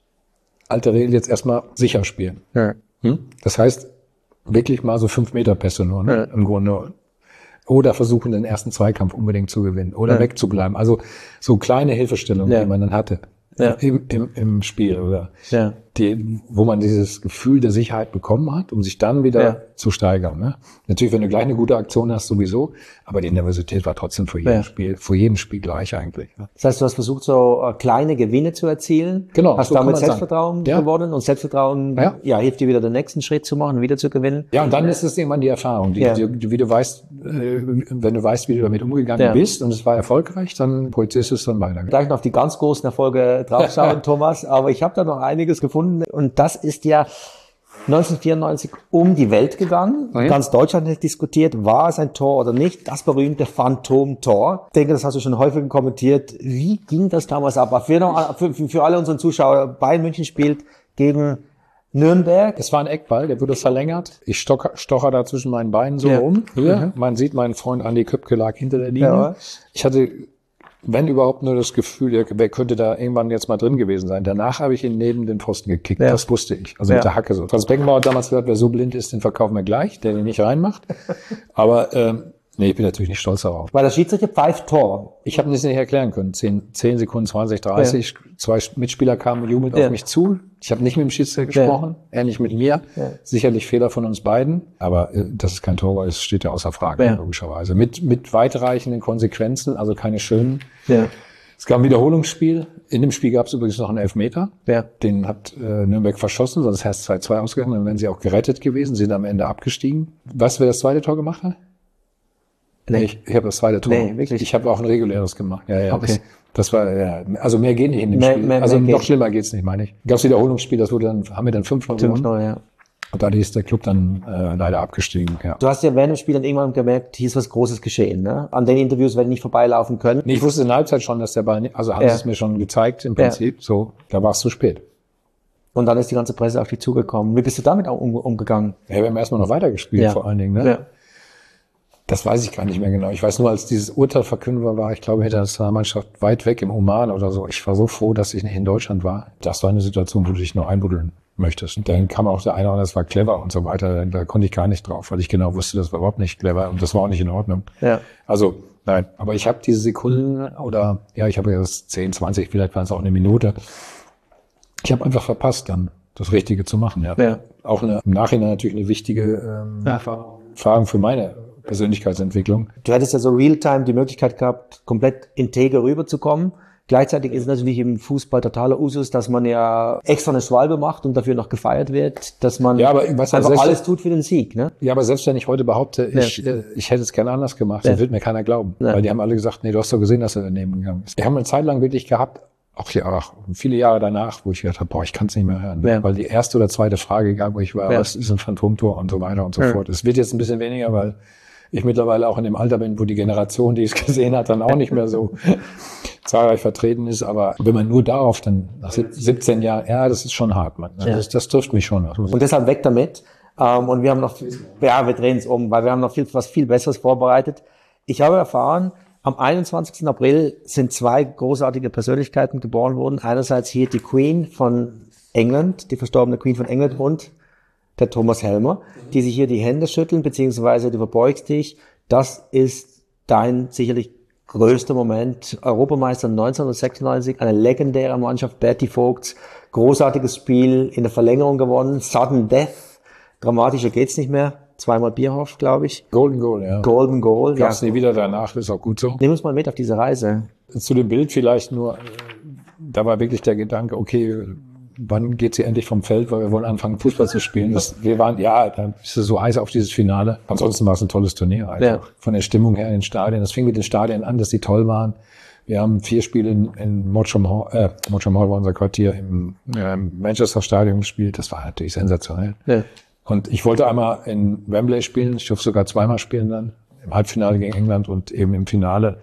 alte Regel, jetzt erstmal sicher spielen. Ja. Hm? Das heißt, wirklich mal so fünf Meter Pässe nur, ne? Ja. Im Grunde. Oder versuchen, den ersten Zweikampf unbedingt zu gewinnen oder ja. wegzubleiben. Also so kleine Hilfestellungen, ja. die man dann hatte. Ja. Im, im, im Spiel oder ja. die, wo man dieses Gefühl der Sicherheit bekommen hat, um sich dann wieder ja. zu steigern. Ne? Natürlich, wenn du gleich eine gute Aktion hast, sowieso, aber die Nervosität war trotzdem vor jedem ja. Spiel, vor jedem Spiel gleich eigentlich. Ne? Das heißt, du hast versucht, so uh, kleine Gewinne zu erzielen, genau, hast so damit Selbstvertrauen ja. gewonnen und Selbstvertrauen ja. ja, hilft dir wieder den nächsten Schritt zu machen, wieder zu gewinnen. Ja, und dann ist es irgendwann die Erfahrung, die, ja. die, die, wie du weißt, äh, wenn du weißt, wie du damit umgegangen ja. bist und es war erfolgreich, dann projizierst du es dann weiter. Gleich noch auf die ganz großen Erfolge draufschauen, Thomas, aber ich habe da noch einiges gefunden und das ist ja neunzehnhundertvierundneunzig um die Welt gegangen. Oh ja. Ganz Deutschland hat diskutiert, war es ein Tor oder nicht. Das berühmte Phantom-Tor. Ich denke, das hast du schon häufig kommentiert. Wie ging das damals ab? Für, noch, für, für alle unseren Zuschauer, Bayern München spielt gegen Nürnberg. Es war ein Eckball, der wurde verlängert. Ich stocher, stocher da zwischen meinen Beinen so ja. rum. Hier. Mhm. Man sieht, mein Freund Andi Köpke lag hinter der Linie. Ja. Ich hatte, wenn überhaupt, nur das Gefühl, wer könnte da irgendwann jetzt mal drin gewesen sein. Danach habe ich ihn neben den Pfosten gekickt. Ja. Das wusste ich. Also ja. mit der Hacke so. Franz Beckenbauer hat damals gesagt, wer so blind ist, den verkaufen wir gleich, der den nicht reinmacht. Aber ähm, nee, ich bin natürlich nicht stolz darauf. Weil das Schiedsrichter pfeift Tor. Ich habe das nicht erklären können. Zehn, zehn Sekunden, zwanzig, dreißig. Ja. Zwei Mitspieler kamen jubelnd ja. auf mich zu. Ich habe nicht mit dem Schiedsrichter gesprochen, ja. er nicht mit mir. Ja. Sicherlich Fehler von uns beiden. Aber äh, dass es kein Tor war, das steht ja außer Frage, ja. logischerweise. Mit, mit weitreichenden Konsequenzen, also keine schönen. Ja. Es gab ein Wiederholungsspiel. In dem Spiel gab es übrigens noch einen Elfmeter. Ja. Den hat äh, Nürnberg verschossen, sonst wäre es zwei zwei ausgegangen. Dann wären sie auch gerettet gewesen, sind am Ende abgestiegen. Weißt du, wer das zweite Tor gemacht hat? Nee. Ich, ich habe das zweite Tor. Nee, wirklich? Ich habe auch ein reguläres gemacht. Ja, ja. Okay. Das, das war, ja, also mehr geht nicht in dem mehr, Spiel. Mehr, also mehr noch geht. Schlimmer geht's nicht, meine ich. Gab's Wiederholungsspiel, das wurde dann, haben wir dann fünf gewonnen. Ja. Und dadurch ist der Club dann äh, leider abgestiegen. Ja. Du hast ja während dem Spiel dann irgendwann gemerkt, hier ist was Großes geschehen, ne? An den Interviews werde ich nicht vorbeilaufen können. Nee, ich wusste in der Halbzeit schon, dass der Ball nicht, also haben ja. sie es mir schon gezeigt im Prinzip. Ja. So, da war es zu spät. Und dann ist die ganze Presse auf dich zugekommen. Wie bist du damit auch um, umgegangen? Ja, wir haben erstmal noch weitergespielt, ja. vor allen Dingen, ne? Ja. Das weiß ich gar nicht mehr genau. Ich weiß nur, als dieses Urteil verkündet war, war ich glaube, hinter der Nationalmannschaft weit weg im Oman oder so. Ich war so froh, dass ich nicht in Deutschland war. Das war eine Situation, wo du dich nur einbuddeln möchtest. Und dann kam auch der eine, das war clever und so weiter. Da konnte ich gar nicht drauf, weil ich genau wusste, das war überhaupt nicht clever und das war auch nicht in Ordnung. Ja. Also, nein. Aber ich habe diese Sekunden oder, ja, ich habe ja das zehn, zwanzig, vielleicht war es auch eine Minute. Ich habe einfach verpasst, dann das Richtige zu machen. Ja. Ja. Auch eine, im Nachhinein natürlich eine wichtige ähm, ja. Erfahrung für meine Persönlichkeitsentwicklung. Du hättest ja so real-time die Möglichkeit gehabt, komplett integer rüberzukommen. Gleichzeitig ist es natürlich im Fußball totaler Usus, dass man ja extra eine Schwalbe macht und dafür noch gefeiert wird, dass man ja, aber was einfach alles tut für den Sieg. Ne? Ja, aber selbst wenn ich heute behaupte, ich, ja. ich hätte es gerne anders gemacht, ja. dann wird mir keiner glauben. Ja. Weil die haben alle gesagt, nee, du hast doch gesehen, dass er daneben gegangen ist. Wir haben eine Zeit lang wirklich gehabt, auch ja, auch viele Jahre danach, wo ich gedacht habe, boah, ich kann es nicht mehr hören. Ja. Weil die erste oder zweite Frage, egal wo ich war, ja. was ist ein Phantomtor und so weiter und so ja. fort. Es wird jetzt ein bisschen weniger, weil ich mittlerweile auch in dem Alter bin, wo die Generation, die es gesehen hat, dann auch nicht mehr so zahlreich vertreten ist. Aber wenn man nur darauf dann nach siebzehn Jahren, ja, das ist schon hart, man. Ja. Das, das trifft mich schon. Und deshalb weg damit. Und wir haben noch, ja, wir drehen es um, weil wir haben noch viel, was viel Besseres vorbereitet. Ich habe erfahren, am einundzwanzigsten April sind zwei großartige Persönlichkeiten geboren worden. Einerseits hier die Queen von England, die verstorbene Queen von England und der Thomas Helmer, die sich hier die Hände schütteln, beziehungsweise du verbeugst dich. Das ist dein sicherlich größter Moment. Europameister neunzehnhundertsechsundneunzig, eine legendäre Mannschaft, Berti Vogts, großartiges Spiel, in der Verlängerung gewonnen, Sudden Death, dramatischer geht's nicht mehr. Zweimal Bierhoff, glaube ich. Golden Goal, ja. Golden Goal. Gab's ja. nie wieder danach, ist auch gut so. Nimm uns mal mit auf diese Reise. Zu dem Bild vielleicht nur, da war wirklich der Gedanke, okay, wann geht sie endlich vom Feld, weil wir wollen anfangen, Fußball zu spielen. Das, wir waren, ja, da ist es so heiß auf dieses Finale. Ansonsten war es ein tolles Turnier einfach. Ja. Von der Stimmung her in den Stadien. Das fing mit den Stadien an, dass die toll waren. Wir haben vier Spiele in, in Mottram Hall, äh, Mottram Hall war unser Quartier, im, äh, im Manchester Stadion gespielt. Das war natürlich sensationell. Ja. Und ich wollte einmal in Wembley spielen. Ich durfte sogar zweimal spielen dann. Im Halbfinale gegen England und eben im Finale.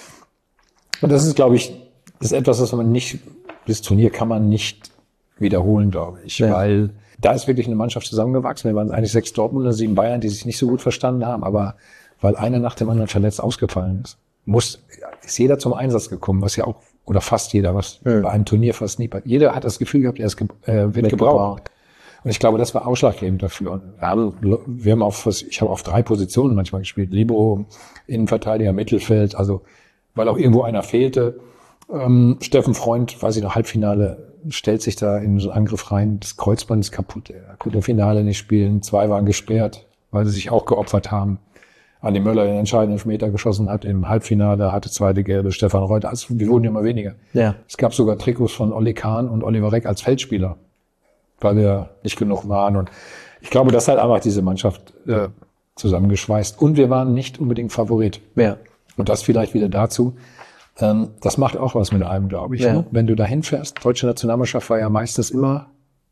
Und das ist, glaube ich, ist etwas, was man nicht, das Turnier kann man nicht wiederholen, glaube ich, ja. weil da ist wirklich eine Mannschaft zusammengewachsen. Wir waren eigentlich sechs Dortmunder, sieben Bayern, die sich nicht so gut verstanden haben, aber weil einer nach dem anderen verletzt ausgefallen ist, muss, ist jeder zum Einsatz gekommen, was ja auch, oder fast jeder, was ja. bei einem Turnier fast nie passiert. Jeder hat das Gefühl gehabt, er ist, äh, wird gebraucht. Und ich glaube, das war ausschlaggebend dafür. Und wir haben, wir haben auf, ich habe auf drei Positionen manchmal gespielt. Libero, Innenverteidiger, Mittelfeld, also, weil auch irgendwo einer fehlte. Ähm, Steffen Freund, weiß ich noch, Halbfinale, stellt sich da in so einen Angriff rein, das Kreuzband ist kaputt, er konnte im Finale nicht spielen, zwei waren gesperrt, weil sie sich auch geopfert haben. Andi Möller den entscheidenden Elfmeter geschossen hat im Halbfinale, hatte zweite gelbe, Stefan Reuter, also wir wurden ja immer weniger. Ja. Es gab sogar Trikots von Olli Kahn und Oliver Reck als Feldspieler, weil wir nicht genug waren. Und ich glaube, das hat einfach diese Mannschaft äh, zusammengeschweißt. Und wir waren nicht unbedingt Favorit. Ja. Und das vielleicht wieder dazu. Das macht auch was mit einem, glaube ich. Ja. Ne? Wenn du da hinfährst, deutsche Nationalmannschaft war ja meistens immer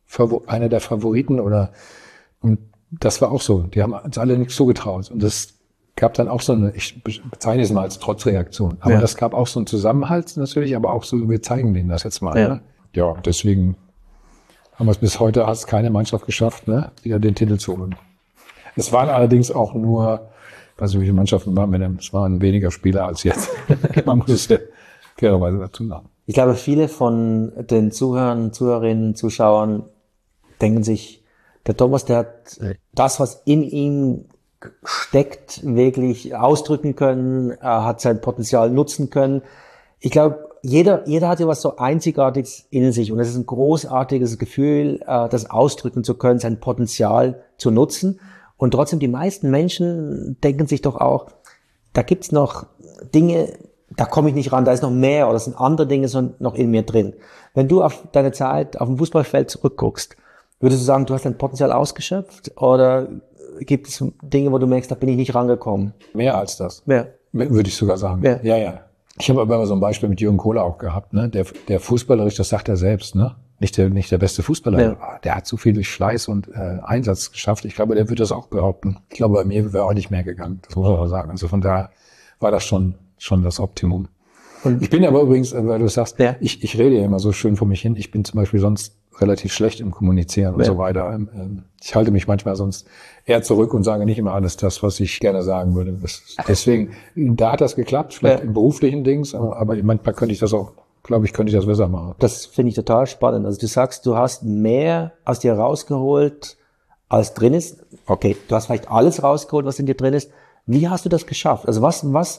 einer der Favoriten oder, und das war auch so. Die haben uns alle nichts zugetraut. Und das gab dann auch so eine, ich bezeichne es mal als Trotzreaktion. Aber ja. das gab auch so einen Zusammenhalt natürlich, aber auch so, wir zeigen denen das jetzt mal. Ja, ne? Ja, deswegen haben wir es bis heute, hat es keine Mannschaft geschafft, ne, wieder den Titel zu holen. Es waren allerdings auch nur, ich weiß nicht, wie viele Mannschaften waren wir denn? Es waren weniger Spieler als jetzt. Man muss es ja fairerweise dazu sagen. Ich glaube, viele von den Zuhörern, Zuhörerinnen, Zuschauern denken sich, der Thomas, der hat das, was in ihm steckt, wirklich ausdrücken können, er hat sein Potenzial nutzen können. Ich glaube, jeder, jeder hat ja was so Einzigartiges in sich und es ist ein großartiges Gefühl, das ausdrücken zu können, sein Potenzial zu nutzen. Und trotzdem, die meisten Menschen denken sich doch auch, da gibt's noch Dinge, da komme ich nicht ran, da ist noch mehr oder sind andere Dinge so noch in mir drin. Wenn du auf deine Zeit auf dem Fußballfeld zurückguckst, würdest du sagen, du hast dein Potenzial ausgeschöpft oder gibt es Dinge, wo du merkst, da bin ich nicht rangekommen? Mehr als das. Mehr. Würde ich sogar sagen. Mehr. Ja, ja. Ich habe aber so ein Beispiel mit Jürgen Kohler auch gehabt, ne? Der, der fußballerisch, das sagt er selbst, ne? Nicht der, nicht der beste Fußballer. Ja. Der hat so viel durch Fleiß und äh, Einsatz geschafft. Ich glaube, der wird das auch behaupten. Ich glaube, bei mir wäre auch nicht mehr gegangen. Das muss man auch sagen. Also von daher war das schon, schon das Optimum. Und ich bin aber übrigens, weil du sagst, ja. ich, ich rede ja immer so schön vor mich hin. Ich bin zum Beispiel sonst relativ schlecht im Kommunizieren und ja. so weiter. Ich halte mich manchmal sonst eher zurück und sage nicht immer alles das, was ich gerne sagen würde. Das, deswegen, da hat das geklappt, vielleicht ja. in beruflichen Dings, aber, aber manchmal könnte ich das auch, glaube ich, könnte ich das besser machen. Das finde ich total spannend. Also du sagst, du hast mehr aus dir rausgeholt, als drin ist. Okay, du hast vielleicht alles rausgeholt, was in dir drin ist. Wie hast du das geschafft? Also was, was,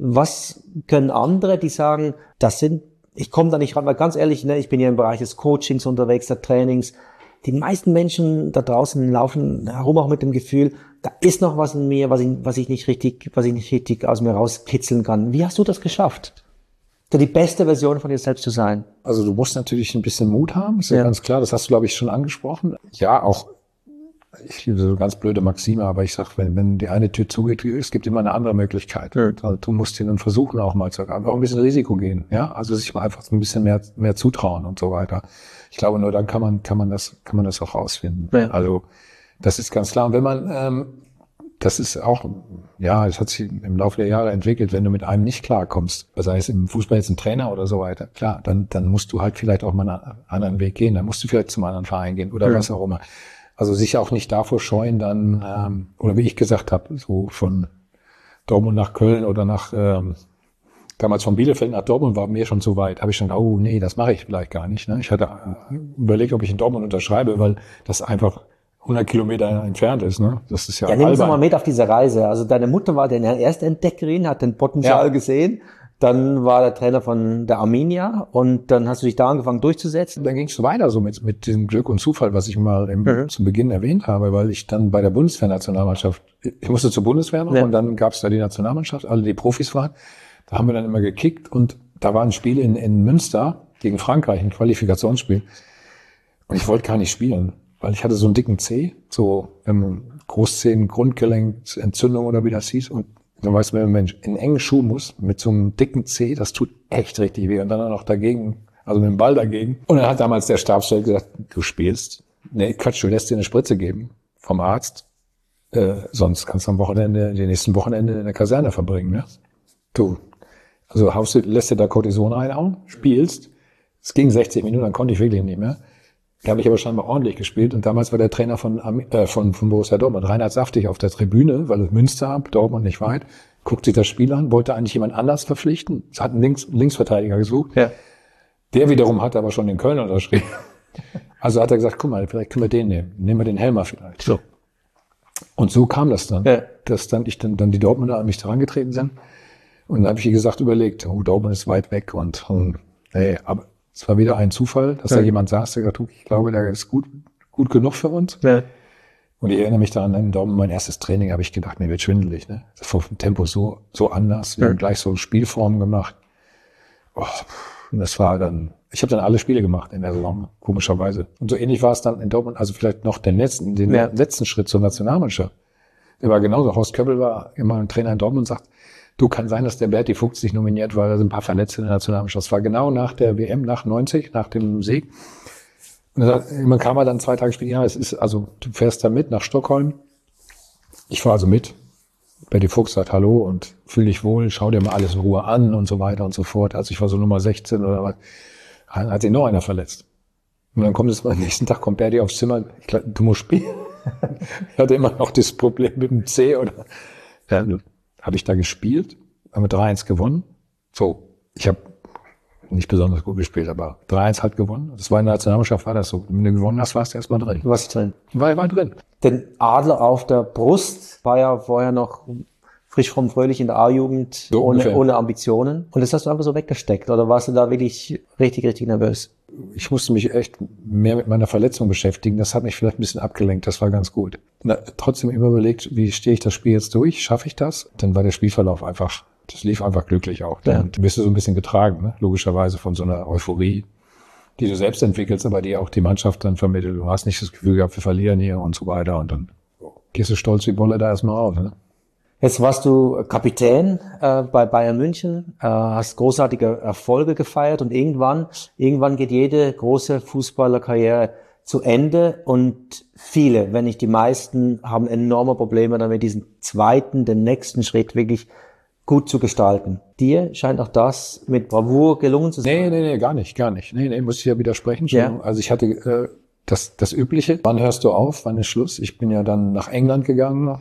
was können andere, die sagen, das sind, ich komme da nicht ran, weil ganz ehrlich, ne, ich bin ja im Bereich des Coachings unterwegs, der Trainings. Die meisten Menschen da draußen laufen herum auch mit dem Gefühl, da ist noch was in mir, was ich, was ich nicht richtig, was ich nicht richtig aus mir rauskitzeln kann. Wie hast du das geschafft? So die beste Version von dir selbst zu sein? Also du musst natürlich ein bisschen Mut haben, ist ja, ja ganz klar. Das hast du, glaube ich, schon angesprochen. Ja, auch, ich liebe so ganz blöde Maxime, aber ich sag, wenn, wenn die eine Tür zugeht, es gibt immer eine andere Möglichkeit. Ja. Also du musst dir dann versuchen auch mal zu, auch ein bisschen Risiko gehen, ja. Also sich mal einfach so ein bisschen mehr, mehr zutrauen und so weiter. Ich glaube, nur dann kann man, kann man das, kann man das auch rausfinden. Ja. Also, das ist ganz klar. Und wenn man, ähm, das ist auch, ja, es hat sich im Laufe der Jahre entwickelt, wenn du mit einem nicht klarkommst, sei es im Fußball jetzt ein Trainer oder so weiter, klar, dann, dann musst du halt vielleicht auch mal einen anderen Weg gehen, dann musst du vielleicht zum anderen Verein gehen oder ja. was auch immer. Also sich auch nicht davor scheuen, dann, ähm, oder wie ich gesagt habe, so von Dortmund nach Köln oder nach, ähm, damals von Bielefeld nach Dortmund war mir schon zu weit. Habe ich schon, oh nee, das mache ich vielleicht gar nicht. Ne? Ich hatte äh, überlegt, ob ich in Dortmund unterschreibe, weil das einfach hundert Kilometer entfernt ist. Ne? Das ist ja Ja, nimm uns mal mit auf diese Reise. Also deine Mutter war deine erste Entdeckerin, hat den Potenzial ja. gesehen. Dann war der Trainer von der Arminia und dann hast du dich da angefangen durchzusetzen. Dann ging es weiter so mit, mit dem Glück und Zufall, was ich mal im, mhm. zu Beginn erwähnt habe, weil ich dann bei der Bundeswehr-Nationalmannschaft, ich musste zur Bundeswehr noch ja. und dann gab es da die Nationalmannschaft, alle die Profis waren. Da haben wir dann immer gekickt und da war ein Spiel in, in Münster gegen Frankreich, ein Qualifikationsspiel. Und ich wollte gar nicht spielen, weil ich hatte so einen dicken Zeh, so ähm, Großzehen, Grundgelenksentzündung oder wie das hieß. Und dann weißt du, wenn ein Mensch in einen engen Schuh muss, mit so einem dicken Zeh, das tut echt richtig weh. Und dann noch dagegen, also mit dem Ball dagegen. Und dann hat damals der Stabschef gesagt, du spielst. Nee, Quatsch, du lässt dir eine Spritze geben vom Arzt. Äh, sonst kannst du am Wochenende, die nächsten Wochenende in der Kaserne verbringen, ne? Du, also haust du, lässt dir da Cortison reinhauen, spielst. Es ging sechzig Minuten, dann konnte ich wirklich nicht mehr. Da habe ich aber scheinbar ordentlich gespielt. Und damals war der Trainer von, äh, von, von Borussia Dortmund, Reinhard Saftig, auf der Tribüne, weil es Münster ab, Dortmund nicht weit, guckt sich das Spiel an, wollte eigentlich jemand anders verpflichten. Es hat einen Links, Linksverteidiger gesucht. Ja. Der wiederum hat aber schon den Köln unterschrieben. Also hat er gesagt, guck mal, vielleicht können wir den nehmen. Nehmen wir den Helmer vielleicht. So. Und so kam das dann, ja. dass dann ich dann, dann die Dortmunder an mich herangetreten sind. Und dann habe ich, wie gesagt, überlegt, oh, Dortmund ist weit weg und, und hey, aber es war wieder ein Zufall, dass ja. da jemand saß, der gesagt hat, ich glaube, der ist gut, gut genug für uns. Ja. Und ich erinnere mich daran, in Dortmund, mein erstes Training, habe ich gedacht, mir wird schwindelig, ne? Vom Tempo so, so anders. Wir ja. haben gleich so Spielformen gemacht. Oh, und das war dann, ich habe dann alle Spiele gemacht in der Saison, komischerweise. Und so ähnlich war es dann in Dortmund, also vielleicht noch den letzten, den ja. letzten Schritt zur Nationalmannschaft. Der war genauso. Horst Köppel war immer ein Trainer in Dortmund und sagt, du, kann sein, dass der Berti Fuchs sich nominiert, weil da sind ein paar Verletzte in der Nationalmannschaft. Das war genau nach der W M, nach neunzig, nach dem Sieg. Man kam dann zwei Tage später, ja, es ist, also du fährst da mit nach Stockholm. Ich fahre also mit. Betty Fuchs sagt Hallo und fühl dich wohl, schau dir mal alles in Ruhe an und so weiter und so fort. Also ich war so Nummer sechzehn oder was, hat sich noch einer verletzt. Und dann kommt es am nächsten Tag, kommt Betty aufs Zimmer, ich glaub, du musst spielen. Ich hatte immer noch das Problem mit dem C oder, ja, habe ich da gespielt, haben wir drei eins gewonnen. So, ich habe nicht besonders gut gespielt, aber drei eins halt gewonnen. Das war in der Nationalmannschaft, war das so. Wenn du gewonnen hast, warst du erstmal drin. Du warst drin. War, war drin. Den Adler auf der Brust war ja vorher noch frisch, fromm, fröhlich in der A-Jugend, so ohne, ohne Ambitionen. Und das hast du einfach so weggesteckt. Oder warst du da wirklich richtig, richtig nervös? Ich musste mich echt mehr mit meiner Verletzung beschäftigen. Das hat mich vielleicht ein bisschen abgelenkt. Das war ganz gut. Na, trotzdem immer überlegt, wie stehe ich das Spiel jetzt durch? Schaffe ich das? Dann war der Spielverlauf einfach, das lief einfach glücklich auch. Dann ja. bist du so ein bisschen getragen, ne? Logischerweise von so einer Euphorie, die du selbst entwickelst, aber die auch die Mannschaft dann vermittelt. Du hast nicht das Gefühl gehabt, wir verlieren hier und so weiter. Und dann gehst du stolz wie Bolle da erstmal raus. Ne? Jetzt warst du Kapitän äh, bei Bayern München, äh, hast großartige Erfolge gefeiert und irgendwann, irgendwann geht jede große Fußballerkarriere zu Ende und viele, wenn nicht die meisten, haben enorme Probleme damit, diesen zweiten, den nächsten Schritt wirklich gut zu gestalten. Dir scheint auch das mit Bravour gelungen zu sein. Nee, nee, nee, gar nicht, gar nicht. Nee, nee, muss ich ja widersprechen. Ja. Also ich hatte äh, das, das Übliche. Wann hörst du auf? Wann ist Schluss? Ich bin ja dann nach England gegangen,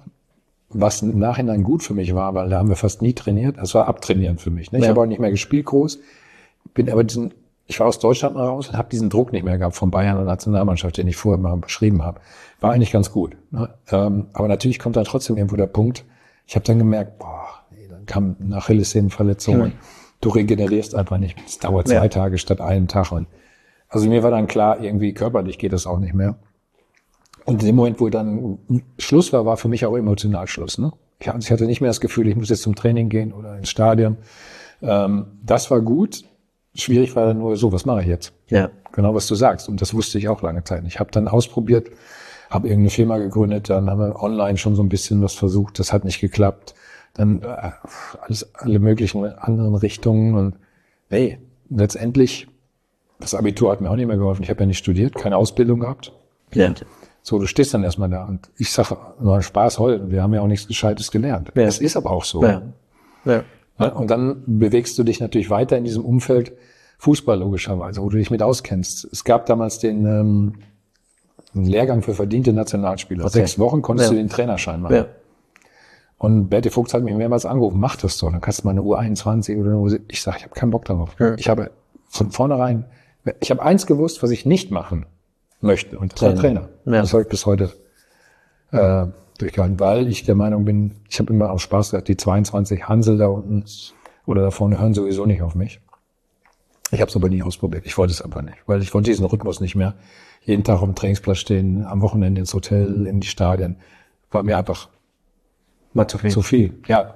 was im Nachhinein gut für mich war, weil da haben wir fast nie trainiert. Das war abtrainieren für mich. Ne? Ich ja. habe auch nicht mehr gespielt groß. Bin aber diesen, ich war aus Deutschland mal raus und habe diesen Druck nicht mehr gehabt von Bayern und Nationalmannschaft, den ich vorher mal beschrieben habe. War eigentlich ganz gut. Ne? Ähm, aber natürlich kommt dann trotzdem irgendwo der Punkt. Ich habe dann gemerkt, boah, nee, dann kam eine Achillessehnenverletzung und du regenerierst einfach nicht. Es dauert zwei ja. Tage statt einen Tag. Und also mir war dann klar, irgendwie körperlich geht das auch nicht mehr. Und in dem Moment, wo dann Schluss war, war für mich auch emotional Schluss. Ne? Ich hatte nicht mehr das Gefühl, ich muss jetzt zum Training gehen oder ins Stadion. Ähm, das war gut. Schwierig war dann nur so, was mache ich jetzt? Ja. Genau, was du sagst. Und das wusste ich auch lange Zeit nicht. Ich habe dann ausprobiert, habe irgendeine Firma gegründet, dann haben wir online schon so ein bisschen was versucht. Das hat nicht geklappt. Dann äh, alles, alle möglichen anderen Richtungen. Und hey, letztendlich, das Abitur hat mir auch nicht mehr geholfen. Ich habe ja nicht studiert, keine Ausbildung gehabt. Ja. So, du stehst dann erstmal da und ich sage, nur Spaß heute, wir haben ja auch nichts Gescheites gelernt. Ja. Das ist aber auch so. Ja. Ja. Und dann bewegst du dich natürlich weiter in diesem Umfeld Fußball logischerweise, wo du dich mit auskennst. Es gab damals den ähm, einen Lehrgang für verdiente Nationalspieler. Okay. Sechs Wochen konntest ja. du den Trainerschein machen. Ja. Und Betty Fuchs hat mich mehrmals angerufen, mach das doch, dann kannst du mal eine U einundzwanzig oder eine U siebzehn. Ich sage, ich habe keinen Bock darauf. Ja. Ich habe von vornherein, ich habe eins gewusst, was ich nicht machen möchte. Und das war Trainer. Ja. Das habe ich bis heute äh, durchgehalten, weil ich der Meinung bin, ich habe immer auf Spaß gesagt, die zweiundzwanzig Hansel da unten oder da vorne hören sowieso nicht auf mich. Ich habe es aber nie ausprobiert. Ich wollte es aber nicht, weil ich wollte diesen Rhythmus nicht mehr. Jeden Tag auf dem Trainingsplatz stehen, am Wochenende ins Hotel, in die Stadien. War mir einfach mal zu viel. Zu viel, ja.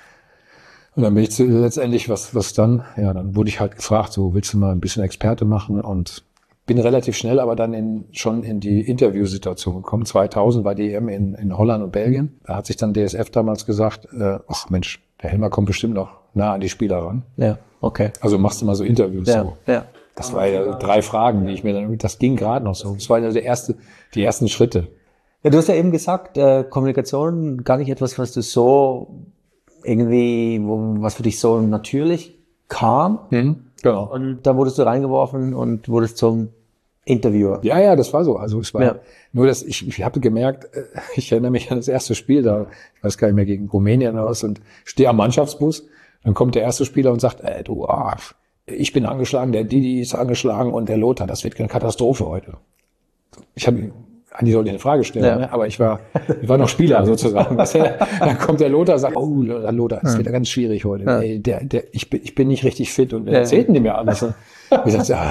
Und dann bin ich zu, letztendlich, was was dann? Ja, dann wurde ich halt gefragt, so willst du mal ein bisschen Experte machen und bin relativ schnell aber dann in, schon in die Interviewsituation gekommen. zweitausend war die E M in, in Holland und Belgien. Da hat sich dann D S F damals gesagt, äh, ach Mensch, der Helmer kommt bestimmt noch nah an die Spieler ran. Ja, okay. Also machst du mal so Interviews. Ja, so. Ja. Das war ja drei Fragen, die ich mir dann, das ging gerade noch so. Das waren ja der erste, die ersten Schritte. Ja, du hast ja eben gesagt, äh, Kommunikation gar nicht etwas, was du so irgendwie, wo, was für dich so natürlich kam. Mhm, genau. Und dann wurdest du reingeworfen und wurdest zum Interviewer. Ja, ja, das war so. Also es war ja. nur, dass ich, ich habe gemerkt, ich erinnere mich an das erste Spiel da, ich weiß gar nicht mehr, gegen Rumänien aus und stehe am Mannschaftsbus. Dann kommt der erste Spieler und sagt, ey, du, ah, ich bin angeschlagen, der Didi ist angeschlagen und der Lothar, das wird eine Katastrophe heute. Ich habe eigentlich sollte ich eine Frage stellen, ja. ne? Aber ich war, ich war noch Spieler sozusagen. Dann kommt der Lothar und sagt, oh, Lothar, das wird ja ganz schwierig heute. Ja. Ey, der, der, ich bin, ich bin nicht richtig fit und dann ja. erzählten die mir alles. Und ich sagte, ja,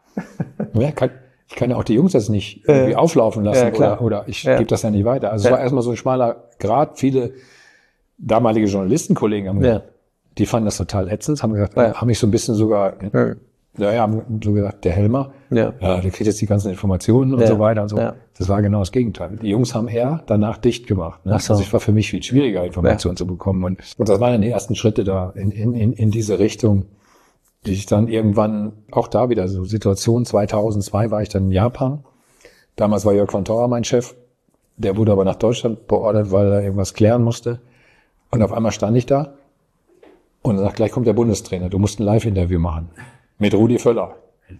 ja, kann, ich kann ja auch die Jungs das nicht irgendwie auflaufen lassen ja, oder, oder ich ja. gebe das ja nicht weiter. Also ja. es war erstmal so ein schmaler Grat. Viele damalige Journalistenkollegen haben gesagt, ja. die fanden das total ätzend, haben gesagt, ja. haben mich so ein bisschen sogar, ja. naja, haben so gesagt, der Helmer, ja. ja, der kriegt jetzt die ganzen Informationen und ja. so weiter und so. Ja. Das war genau das Gegenteil. Die Jungs haben eher danach dicht gemacht. Ne? So. Also es war für mich viel schwieriger, Informationen ja. zu bekommen. Und, und das waren dann die ersten Schritte da in, in, in, in diese Richtung. ich dann irgendwann, auch da wieder so Situation, zweitausendzwei war ich dann in Japan. Damals war Jörg von Torra mein Chef. Der wurde aber nach Deutschland beordert, weil er irgendwas klären musste. Und auf einmal stand ich da und er sagt, gleich kommt der Bundestrainer, du musst ein Live-Interview machen. Mit Rudi Völler.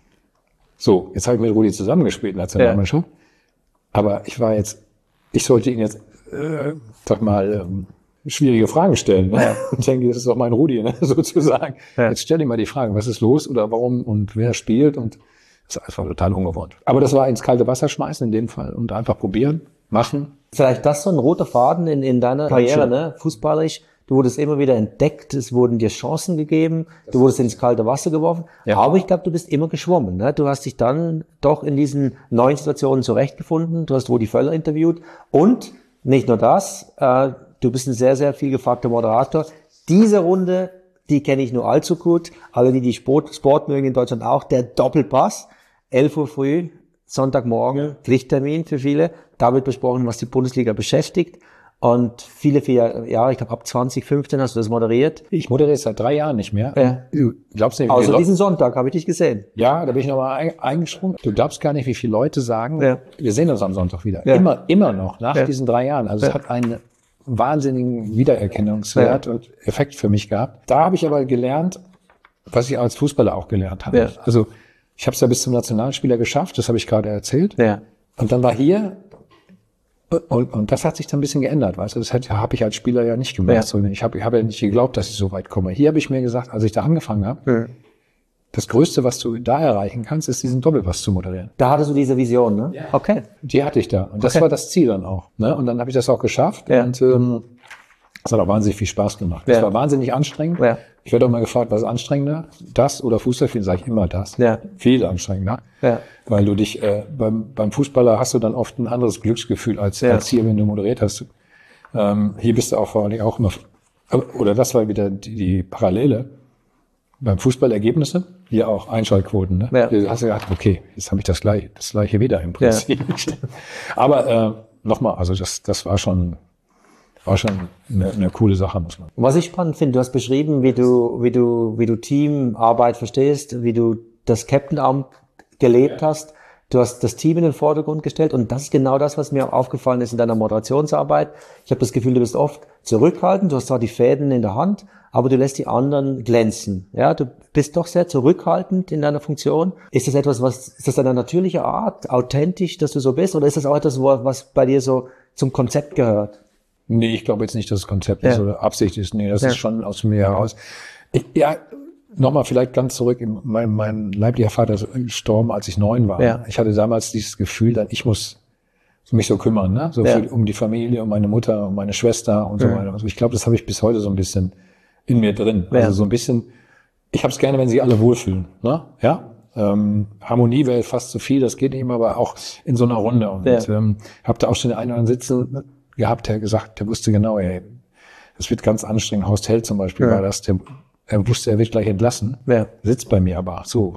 So, jetzt habe ich mit Rudi zusammengespielt, Nationalmannschaft. Ja. Aber ich war jetzt, ich sollte ihn jetzt, äh, sag mal, ähm, schwierige Fragen stellen. Ne? Ja. Und denke, das ist doch mein Rudi, ne? sozusagen. Ja. Jetzt stell dir mal die Frage, was ist los oder warum und wer spielt, und das ist einfach total ungewohnt. Aber das war ins kalte Wasser schmeißen in dem Fall und einfach probieren, machen. Vielleicht das so ein roter Faden in, in deiner Karriere, ne? Fußballerisch. Du wurdest immer wieder entdeckt, es wurden dir Chancen gegeben, du wurdest ins kalte Wasser geworfen. Ja. Aber ich glaube, du bist immer geschwommen. Ne? Du hast dich dann doch in diesen neuen Situationen zurechtgefunden. Du hast Rudi Völler interviewt. Und nicht nur das, äh, du bist ein sehr, sehr viel gefragter Moderator. Diese Runde, die kenne ich nur allzu gut. Alle, die die Sport, Sport mögen in Deutschland auch. Der Doppelpass, elf Uhr früh, Sonntagmorgen, Pflichttermin für viele. Da wird besprochen, was die Bundesliga beschäftigt. Und viele, viele Jahre, ich glaube ab zwanzig fünfzehn hast du das moderiert. Ich moderiere seit drei Jahren nicht mehr. Ja. Du glaubst nicht, wie Außer diesen Sonntag habe ich dich gesehen. Ja, da bin ich nochmal eingesprungen. Du glaubst gar nicht, wie viele Leute sagen, ja. wir sehen uns am Sonntag wieder. Ja. Immer, immer noch, nach ja. diesen drei Jahren. Also ja. es hat einen wahnsinnigen Wiedererkennungswert ja. und Effekt für mich gehabt. Da habe ich aber gelernt, was ich als Fußballer auch gelernt habe. Ja. Also ich habe es ja bis zum Nationalspieler geschafft, das habe ich gerade erzählt. Ja. Und dann war hier, und, und das hat sich dann ein bisschen geändert, weißt du, das habe ich als Spieler ja nicht gemacht. Ja. So, ich habe ich hab ja nicht geglaubt, dass ich so weit komme. Hier habe ich mir gesagt, als ich da angefangen habe, ja. das Größte, was du da erreichen kannst, ist diesen Doppelpass zu moderieren. Da hattest du diese Vision, ne? Ja. Okay. Die hatte ich da. Und das okay. war das Ziel dann auch. Ne? Und dann habe ich das auch geschafft. Ja. Und ähm, es hat auch wahnsinnig viel Spaß gemacht. Es ja. war wahnsinnig anstrengend. Ja. Ich werde auch mal gefragt, was ist anstrengender? Das oder Fußball? Viel sage ich immer das. Ja. Viel anstrengender. Ja. Weil du dich, äh, beim, beim Fußballer hast du dann oft ein anderes Glücksgefühl als, ja. als hier, wenn du moderiert hast. Ähm, hier bist du auch vor allem auch immer, oder das war wieder die, die Parallele. Beim Fußball Ergebnisse, hier auch Einschaltquoten. Ne? Ja. Du hast ja gedacht, okay, jetzt habe ich das gleiche, das gleiche wieder im Prinzip. Ja. Aber äh, nochmal, also das, das war schon... War schon eine, eine coole Sache, muss man. Was ich spannend finde, du hast beschrieben, wie du, wie du, wie du Teamarbeit verstehst, wie du das Captainamt gelebt ja. hast. Du hast das Team in den Vordergrund gestellt und das ist genau das, was mir auch aufgefallen ist in deiner Moderationsarbeit. Ich habe das Gefühl, du bist oft zurückhaltend, du hast zwar die Fäden in der Hand, aber du lässt die anderen glänzen. Ja, du bist doch sehr zurückhaltend in deiner Funktion. Ist das etwas, was, ist das deine natürliche Art, authentisch, dass du so bist, oder ist das auch etwas, was bei dir so zum Konzept gehört? Nee, ich glaube jetzt nicht, dass das Konzept ja. ist oder Absicht ist. Nee, das ja. ist schon aus mir heraus. Ich, ja, nochmal vielleicht ganz zurück. Mein, mein leiblicher Vater ist gestorben, als ich neun war. Ja. Ich hatte damals dieses Gefühl, dann ich muss mich so kümmern, ne? So ja. für, um die Familie, um meine Mutter, um meine Schwester und so ja. weiter. Also ich glaube, das habe ich bis heute so ein bisschen in mir drin. Ja. Also so ein bisschen, ich habe es gerne, wenn sich alle wohlfühlen. Ne? Ja. Ähm, Harmonie wäre fast zu viel, das geht nicht immer, aber auch in so einer Runde. Und ja. ähm, habe da auch schon den einen oder anderen sitzen gehabt, der gesagt, der wusste genau, ey, das wird ganz anstrengend. Horst Held zum Beispiel ja. war das, der, er wusste, er wird gleich entlassen, ja. sitzt bei mir aber so.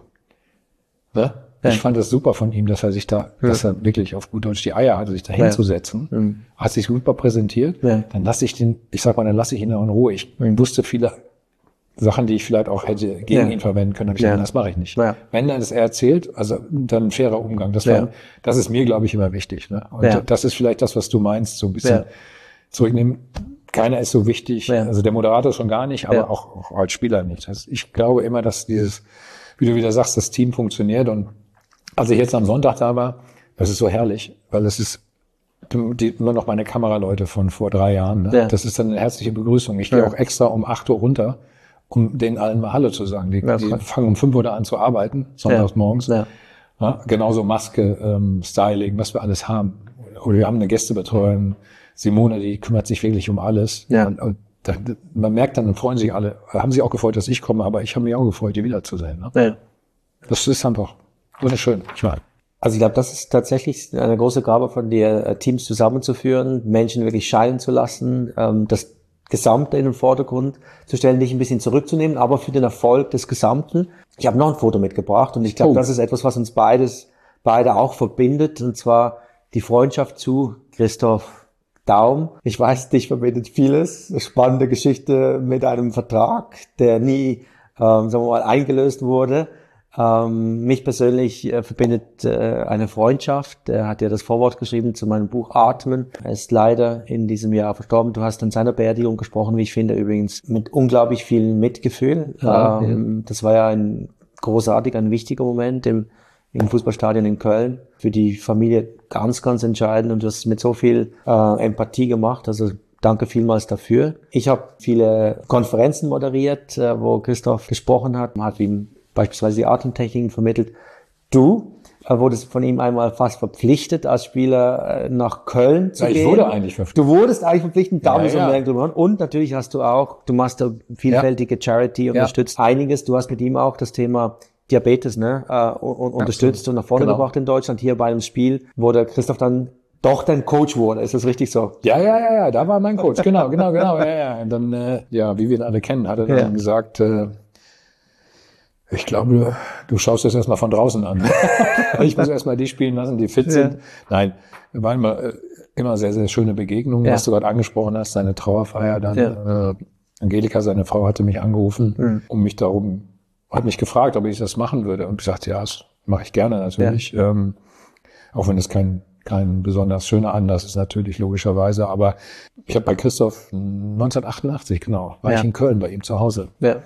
Ne? Ja. Ich fand das super von ihm, dass er sich da, ja. dass er wirklich auf gut Deutsch die Eier hatte, sich da hinzusetzen, ja. mhm. hat sich super präsentiert, ja. dann lasse ich den, ich sag mal, dann lasse ich ihn auch in Ruhe. Ich mhm. wusste viele Sachen, die ich vielleicht auch hätte gegen ja. ihn verwenden können, habe ich ja. gesagt, das mache ich nicht. Ja. Wenn dann das er erzählt, also dann ein fairer Umgang. Das, war, ja. das ist mir, glaube ich, immer wichtig. Ne? Und ja. das ist vielleicht das, was du meinst, so ein bisschen ja. zurücknehmen. Keiner ist so wichtig, ja. also der Moderator schon gar nicht, aber ja. auch, auch als Spieler nicht. Also ich glaube immer, dass dieses, wie du wieder sagst, das Team funktioniert. Und als ich jetzt am Sonntag da war, das ist so herrlich, weil es ist die, immer noch meine Kameraleute von vor drei Jahren. Ne? Ja. Das ist dann eine herzliche Begrüßung. Ich ja. gehe auch extra um acht Uhr runter, um denen allen mal Hallo zu sagen. Die, ja, die fangen um fünf Uhr an zu arbeiten, sonntags ja. morgens. Ja. Ja, genauso Maske, ähm, Styling, was wir alles haben. Oder wir haben eine Gästebetreuerin, Simone, die kümmert sich wirklich um alles. Ja. Und, und da, man merkt dann, dann freuen sich alle, haben sich auch gefreut, dass ich komme, aber ich habe mich auch gefreut, die wiederzusehen. Ne? Ja. Das ist einfach wunderschön. Ich meine. Also ich glaube, das ist tatsächlich eine große Gabe von dir, Teams zusammenzuführen, Menschen wirklich scheinen zu lassen, ähm, das Gesamte in den Vordergrund zu stellen, dich ein bisschen zurückzunehmen, aber für den Erfolg des Gesamten. Ich habe noch ein Foto mitgebracht und ich glaube, oh. das ist etwas, was uns beides, beide auch verbindet, und zwar die Freundschaft zu Christoph Daum. Ich weiß, dich verbindet vieles. Eine spannende Geschichte mit einem Vertrag, der nie ähm, sagen wir mal, eingelöst wurde. Ähm, mich persönlich äh, verbindet äh, eine Freundschaft. Er hat ja das Vorwort geschrieben zu meinem Buch Atmen. Er ist leider in diesem Jahr verstorben. Du hast an seiner Beerdigung gesprochen, wie ich finde, übrigens mit unglaublich viel Mitgefühl. Ja, ähm, ja. Das war ja ein großartig, ein wichtiger Moment im, im Fußballstadion in Köln. Für die Familie ganz, ganz entscheidend und du hast es mit so viel äh, Empathie gemacht. Also danke vielmals dafür. Ich habe viele Konferenzen moderiert, äh, wo Christoph gesprochen hat. Man hat ihm beispielsweise die Atemtechniken vermittelt. Du äh, wurdest von ihm einmal fast verpflichtet, als Spieler äh, nach Köln zu ja, gehen. Ich wurde eigentlich verpflichtet. Du wurdest eigentlich verpflichtet, da müssen wir ja, ja. drüber hören. Und natürlich hast du auch, du machst da vielfältige ja. Charity, unterstützt ja. einiges. Du hast mit ihm auch das Thema Diabetes ne, äh, und, unterstützt Absolut. und nach vorne genau. gebracht in Deutschland. Hier bei einem Spiel, wo der Christoph dann doch dein Coach wurde. Ist das richtig so? Ja, ja, ja, ja, da war mein Coach. Genau, genau, genau. Ja, ja. Und dann, äh, ja, wie wir ihn alle kennen, hat er dann ja. gesagt, äh, ich glaube, du schaust das erstmal von draußen an. Ich muss erstmal die spielen lassen, die fit sind. Ja. Nein, wir waren immer, äh, immer sehr, sehr schöne Begegnungen, ja. was du gerade angesprochen hast, seine Trauerfeier dann. Ja. Äh, Angelika, seine Frau, hatte mich angerufen, mhm. um mich darum, hat mich gefragt, ob ich das machen würde. Und ich sagte, ja, das mache ich gerne natürlich. Ja. Ähm, auch wenn es kein kein besonders schöner Anlass ist natürlich logischerweise. Aber ich habe bei Christoph neunzehnhundertachtundachtzig, genau, war ja. ich in Köln bei ihm zu Hause. Ja.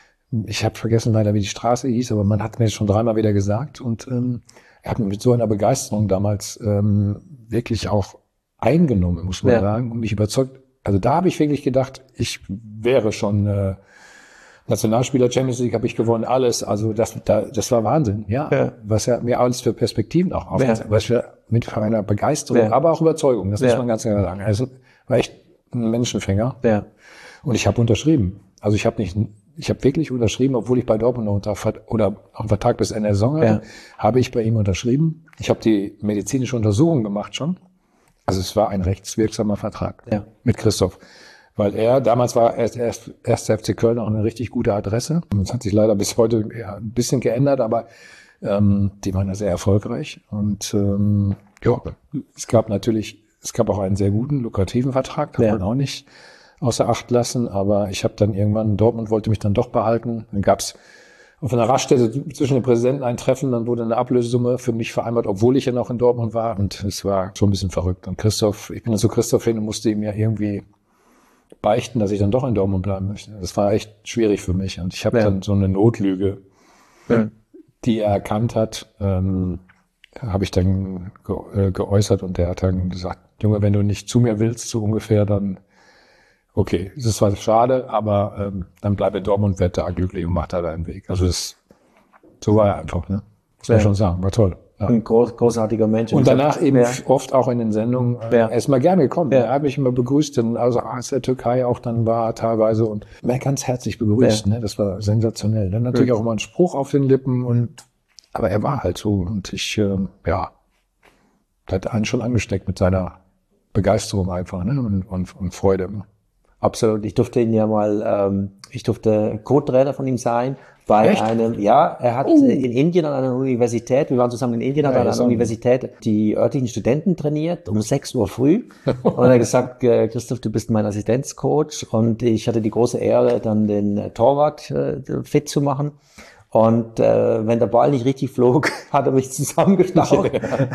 Ich habe vergessen leider, wie die Straße hieß, aber man hat mir schon dreimal wieder gesagt. Und ähm, er hat mich mit so einer Begeisterung damals ähm, wirklich auch eingenommen, muss man ja. sagen, und mich überzeugt. Also da habe ich wirklich gedacht, ich wäre schon äh, Nationalspieler, Champions League habe ich gewonnen, alles. Also das, da, das war Wahnsinn, ja. ja. Was ja mir alles für Perspektiven auch aufgezeigt, ja. was für mit einer Begeisterung, ja. aber auch Überzeugung. Das ja. muss man ganz klar sagen. Also war echt ein Menschenfänger. Ja. Und ich habe unterschrieben. Also ich habe nicht, ich habe wirklich unterschrieben, obwohl ich bei Dortmund noch unter oder noch einen Vertrag bis Ende der Saison hatte, ja. habe ich bei ihm unterschrieben. Ich habe die medizinische Untersuchung gemacht schon. Also es war ein rechtswirksamer Vertrag ja. mit Christoph. Weil er, damals war erst, erst, erst der F C Köln auch eine richtig gute Adresse. Das hat sich leider bis heute ja, ein bisschen geändert, aber ähm, die waren ja sehr erfolgreich. Und ähm, ja, es gab natürlich, es gab auch einen sehr guten, lukrativen Vertrag, darf ja. man auch nicht außer Acht lassen. Aber ich habe dann irgendwann, Dortmund wollte mich dann doch behalten. Dann gab es auf einer Raststätte zwischen den Präsidenten ein Treffen, dann wurde eine Ablösesumme für mich vereinbart, obwohl ich ja noch in Dortmund war. Und es war schon ein bisschen verrückt. Und Christoph, ich bin dann zu Christoph hin und musste ihm ja irgendwie beichten, dass ich dann doch in Dortmund bleiben möchte. Das war echt schwierig für mich. Und ich habe ja. dann so eine Notlüge, ja. die er erkannt hat, ähm, habe ich dann ge- äh, geäußert und der hat dann gesagt, Junge, wenn du nicht zu mir willst, so ungefähr, dann okay, es ist zwar schade, aber ähm, dann bleib in Dortmund, werd da glücklich und mach da deinen Weg. Also das, so war er einfach, ne? Muss man ja. schon sagen, war toll. Ja. Ein groß, großartiger Mensch. Und danach eben ja. oft auch in den Sendungen äh, ja. er ist mal gerne gekommen. Ja. Er hat mich immer begrüßt, denn also aus der Türkei auch dann war teilweise und mir ganz herzlich begrüßt. Ja. Ne? Das war sensationell. Dann natürlich ja. auch immer ein Spruch auf den Lippen und aber er war halt so und ich äh, ja hat einen schon angesteckt mit seiner Begeisterung einfach ne? und, und, und Freude. Absolut. Ich durfte ihn ja mal, ähm, ich durfte Co-Trainer von ihm sein. Bei Echt? einem, ja, er hat uh. in Indien an einer Universität, wir waren zusammen in Indien, hat ja, an einer Universität die örtlichen Studenten trainiert, um sechs Uhr früh. Und er hat gesagt, äh, Christoph, du bist mein Assistenzcoach. Und ich hatte die große Ehre, dann den äh, Torwart äh, fit zu machen. Und äh, wenn der Ball nicht richtig flog, hat er mich zusammengeschlagen.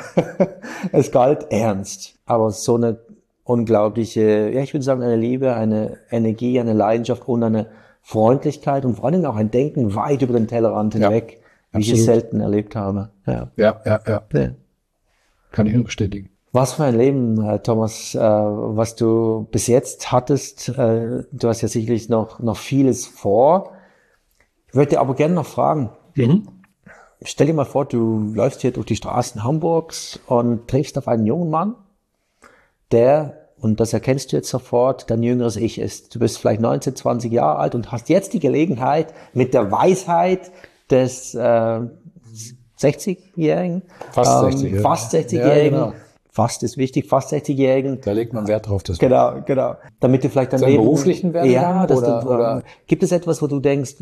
Es galt ernst. Aber so eine unglaubliche, ja, ich würde sagen, eine Liebe, eine Energie, eine Leidenschaft und eine Freundlichkeit und vor allem auch ein Denken weit über den Tellerrand hinweg, ja, wie ich es selten erlebt habe. Ja, ja, ja. ja. ja. Kann ich nur bestätigen. Was für ein Leben, Thomas, was du bis jetzt hattest. Du hast ja sicherlich noch, noch vieles vor. Ich würde aber gerne noch fragen. Mhm. Stell dir mal vor, du läufst hier durch die Straßen Hamburgs und triffst auf einen jungen Mann, der, und das erkennst du jetzt sofort, dein jüngeres Ich ist. Du bist vielleicht neunzehn, zwanzig Jahre alt und hast jetzt die Gelegenheit, mit der Weisheit des äh, sechzigjährigen, fast sechzig, ähm, fast sechzigjährigen, ja, genau. Fast ist wichtig, fast sechzigjährigen. Da legt man Wert drauf, das. Genau, genau. Damit du vielleicht dein Leben, beruflichen Wert ja, dass oder, du, oder gibt es etwas, wo du denkst,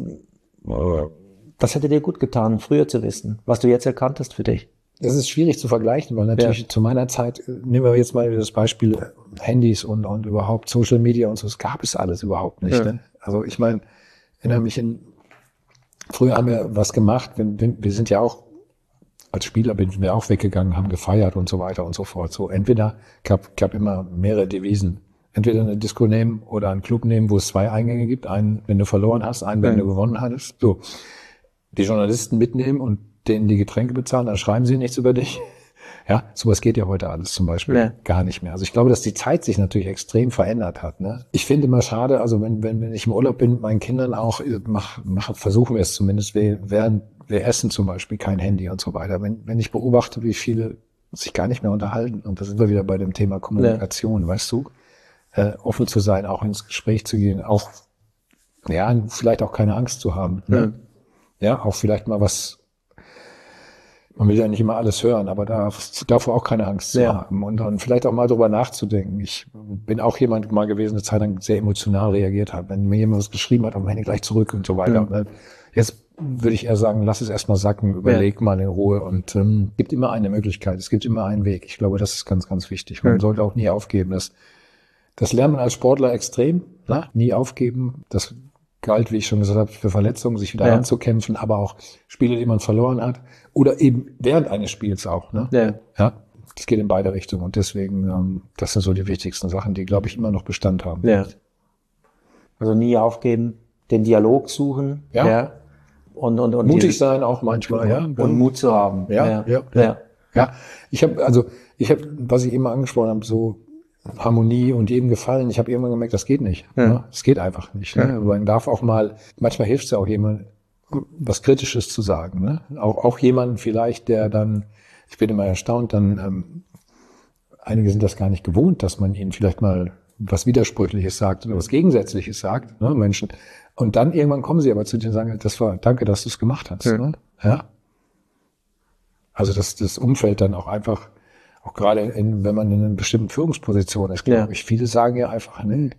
das hätte dir gut getan, früher zu wissen, was du jetzt erkannt hast für dich? Das ist schwierig zu vergleichen, weil natürlich ja. zu meiner Zeit, nehmen wir jetzt mal das Beispiel Handys und, und überhaupt Social Media und so, das gab es alles überhaupt nicht. Ja. Ne? Also ich meine, erinnere mich in früher haben wir was gemacht, wir, wir sind ja auch, als Spieler sind wir auch weggegangen, haben gefeiert und so weiter und so fort. So, entweder, gab, gab immer mehrere Devisen. Entweder eine Disco nehmen oder einen Club nehmen, wo es zwei Eingänge gibt. Einen, wenn du verloren hast, einen, wenn mhm. du gewonnen hattest. So. Die Journalisten mitnehmen und denen die Getränke bezahlen, dann schreiben sie nichts über dich. Ja, sowas geht ja heute alles zum Beispiel ja. gar nicht mehr. Also ich glaube, dass die Zeit sich natürlich extrem verändert hat. Ne? Ich finde immer schade, also wenn, wenn, wenn ich im Urlaub bin mit meinen Kindern auch, mach, mach, versuchen wir es zumindest, während wir essen zum Beispiel kein Handy und so weiter. Wenn, wenn ich beobachte, wie viele sich gar nicht mehr unterhalten, und da sind wir wieder bei dem Thema Kommunikation, ja. weißt du, äh, offen zu sein, auch ins Gespräch zu gehen, auch, ja, vielleicht auch keine Angst zu haben. Ne? Ja. ja, auch vielleicht mal was, man will ja nicht immer alles hören, aber da davor auch keine Angst zu ja. haben und dann vielleicht auch mal drüber nachzudenken. Ich bin auch jemand mal gewesen, eine Zeit lang sehr emotional reagiert hat. Wenn mir jemand was geschrieben hat, dann meine ich gleich zurück und so weiter. Mhm. Jetzt würde ich eher sagen, lass es erstmal sacken, überleg ja. mal in Ruhe und ähm, gibt immer eine Möglichkeit, es gibt immer einen Weg. Ich glaube, das ist ganz, ganz wichtig. Man mhm. sollte auch nie aufgeben. Das, das lernt man als Sportler extrem, ne? Nie aufgeben. Das galt, wie ich schon gesagt habe, für Verletzungen, sich wieder ja. anzukämpfen, aber auch Spiele, die man verloren hat. Oder eben während eines Spiels auch. Ne? Ja. ja. Das geht in beide Richtungen. Und deswegen, ähm, das sind so die wichtigsten Sachen, die, glaube ich, immer noch Bestand haben. Ja. Also nie aufgeben, den Dialog suchen. Ja. ja. Und, und, und mutig sein auch manchmal, ja. Und Mut zu haben. Ja, ja. ja. ja. ja. Ich habe, also, ich habe, was ich immer angesprochen habe, so Harmonie und jedem gefallen. Ich habe irgendwann gemerkt, das geht nicht. Es ja. geht einfach nicht. Ne? Ja. Man darf auch mal, manchmal hilft es ja auch jemand, was Kritisches zu sagen. Ne? Auch, auch jemanden vielleicht, der dann, ich bin immer erstaunt, dann ähm, einige sind das gar nicht gewohnt, dass man ihnen vielleicht mal was Widersprüchliches sagt oder was Gegensätzliches sagt, ne? Menschen. Und dann irgendwann kommen sie aber zu dir und sagen, das war, danke, dass du es gemacht hast. Ja. Ne? Ja? Also dass das Umfeld dann auch einfach, auch gerade in, wenn man in einer bestimmten Führungsposition ist, glaube ja. ich, viele sagen ja einfach, nee,